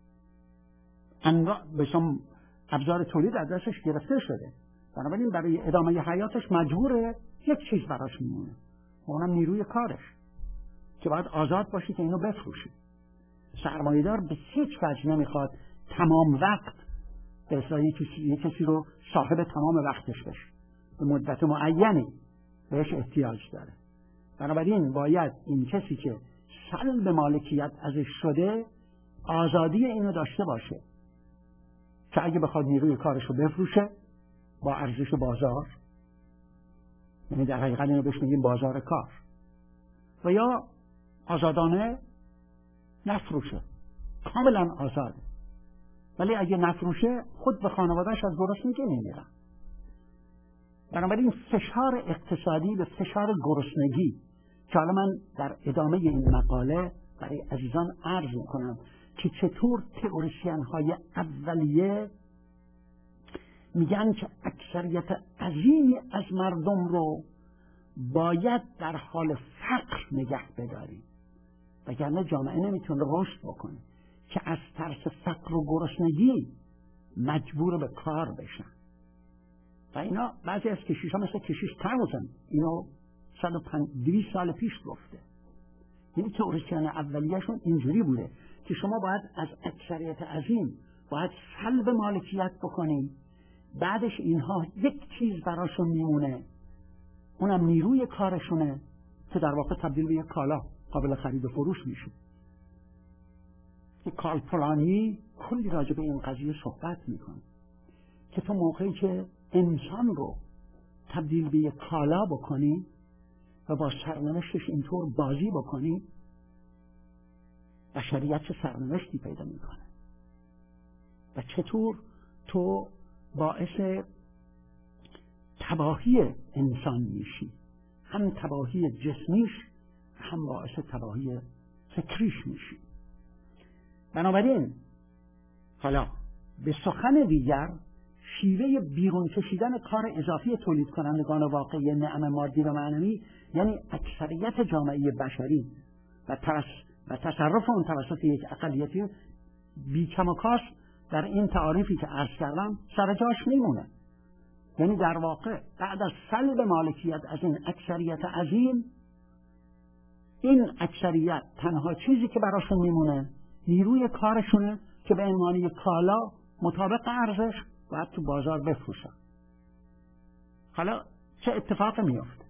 A: بسام ابزار تولید از دستش گرفته شده، بنابراین برای ادامه حیاتش مجبوره یک چیز براش میمونه و اونم نیروی کارش که باید آزاد باشه که اینو بفروشه. سرمایه‌دار به هیچ وجه نمیخواد تمام وقت به اصطلاح یک کسی رو صاحب تمام وقتش بشه، به مدت معینی بهش احتیاج داره. بنابراین باید این کسی که سلب مالکیت ازش شده آزادی اینو داشته باشه که اگه بخواد نیروی کارش رو بفروشه با ارزش بازار، یعنی در حقیقت اینو بهش میگیم بازار کار، و یا آزادانه نفروشه، کاملا آزاده، ولی اگه نفروشه خود به خانوادهش از گرسنگی میمیرن. بنابراین فشار اقتصادی به فشار گرسنگی که حالا من در ادامه این مقاله برای عزیزان عرض میکنم که چطور تئوریسین های اولیه میگن که اکثریت عظیمی از مردم رو باید در حال فقر نگه بداریم، وگرنه جامعه نمیتونه رشد بکنه، که از ترس فقر و گرسنگی مجبور به کار بشن. و اینا بعضی از کشیش ها مثل کشیش تاوزن اینو 200 سال پیش گفته. یعنی تئوریسین اولیه‌شون اینجوری بوده که شما باید از اکثریت عظیم باید سلب مالکیت بکنید، بعدش اینها یک چیز براشون میمونه، اونم نیروی کارشونه که در واقع تبدیل به یک کالا قابل خرید و فروش میشه. که کارل پولانی کلی راجع به این قضیه صحبت میکنه که تو موقعی که انسان رو تبدیل به یک کالا بکنی و با سرنوشتش اینطور بازی بکنی، بشریت چه سرنوشتی پیدا میکنه و چطور تو باعث تباهی انسان میشی، هم تباهی جسمیش هم باعث تباهی فکریش میشی. بنابراین حالا به سخن دیگر، شیوه بیرون کشیدن کار اضافی تولید کنندگان واقعی نعم مادی و معنوی، یعنی اکثریت جامعه بشری و تصرف اون توسط یک اقلیتی بیکم و کاست در این تعاریفی که عرض کردم سر جاش میمونه. یعنی در واقع بعد از سلب مالکیت از این اکثریت عظیم، این اکثریت تنها چیزی که براشون میمونه نیروی کارشونه که به عنوان یک کالا مطابق ارزش باید تو بازار بفروشن. حالا چه اتفاقی میفته؟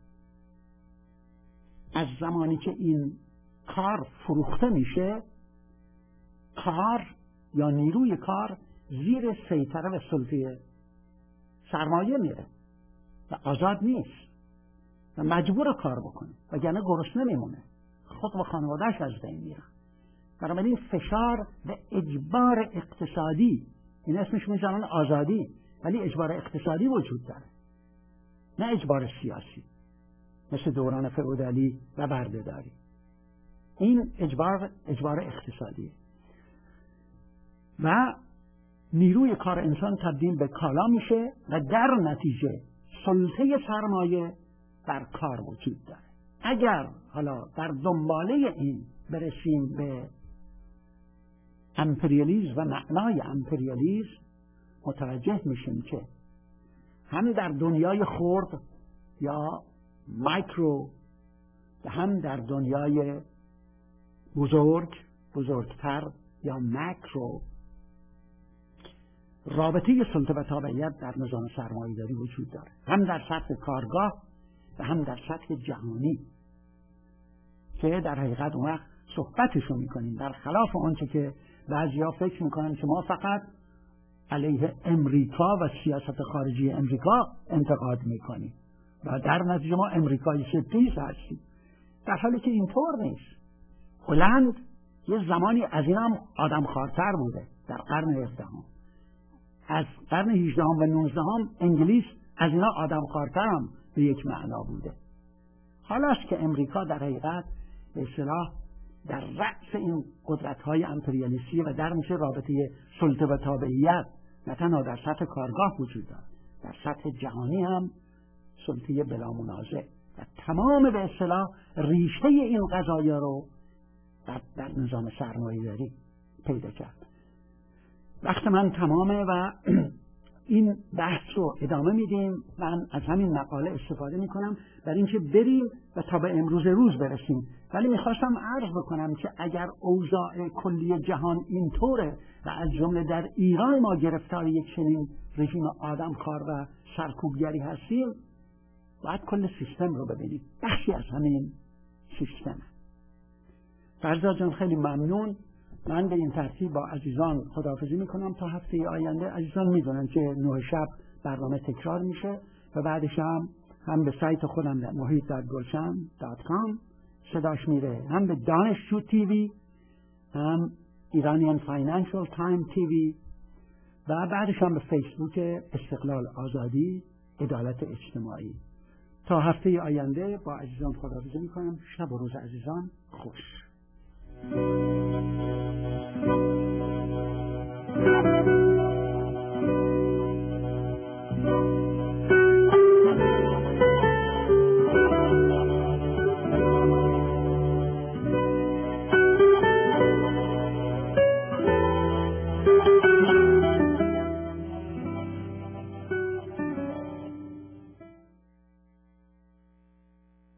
A: از زمانی که این کار فروخته میشه، کار یا نیروی کار زیر سیطره و سلطه سرمایه میره و آزاد نیست و مجبور کار بکنه، وگرنه گرسنه میمونه، خود و خانواده‌اش از بین میرن. بنابراین فشار به اجبار اقتصادی، این اسمش میذارن آزادی، ولی اجبار اقتصادی وجود داره، نه اجبار سیاسی مثل دوران فئودالی و بردهداری. این اجبار اقتصادیه و نیروی کار انسان تبدیل به کالا میشه و در نتیجه سلطه سرمایه بر کار وجود داره. اگر حالا در دنباله این برسیم به امپریالیسم و معنای امپریالیسم، متوجه میشیم که هم در دنیای خرد یا مایکرو و هم در دنیای بزرگتر یا ماکرو، رابطه سلطه و تابعیت در نظام سرمایه‌داری وجود داره، هم در سطح کارگاه و هم در سطح جهانی، که در حقیقت اون وقت صحبتشو میکنیم برخلاف آنچه که بعضیا فکر میکنن که ما فقط علیه امریکا و سیاست خارجی امریکا انتقاد میکنیم و در نتیجه ما امریکایی ستیز هستیم، در حالی که اینطور نیست. هلند یه زمانی از این هم آدمخوارتر بوده در قرن 17. از قرن 18 و 19 انگلیس از اینا آدمخوارتر هم به یک معنا بوده. حالا است که امریکا در حقیقت به اصطلاح در رأس این قدرت‌های امپریالیستی و در میشه رابطه سلطه و تابعیت نه تنها در سطح کارگاه وجود دارد، در سطح جهانی هم سلطه بلا منازع و تمام به اصطلاح ریشه این قضایا رو در نظام سرمایه‌داری پیدا کرد. وقت من تمامه و این بحث رو ادامه میدیم. من از همین مقاله استفاده میکنم برای اینکه بریم و تا به امروز روز برسیم، ولی میخواستم عرض بکنم که اگر اوضاع کلی جهان اینطوره و از جمله در ایران ما گرفتار یک چنین رژیم آدمخوار و سرکوبگری هستیم، باید کل سیستم رو ببینیم. بخشی از همین سیستم. فرزاد جان خیلی ممنون. من به این ترتیب با عزیزان خداحافظی میکنم تا هفته آینده. عزیزان میدونن که 9 شب برنامه تکرار میشه و بعدش هم به سایت خودم در mohit.gulshan.com صداش میره، هم به دانشجو تیوی، هم ایرانیان فاینانشل تایم تیوی و بعدش هم به فیسبوک استقلال آزادی عدالت اجتماعی. تا هفته آینده با عزیزان خداحافظی میکنم. شب و روز عزیزان خوش.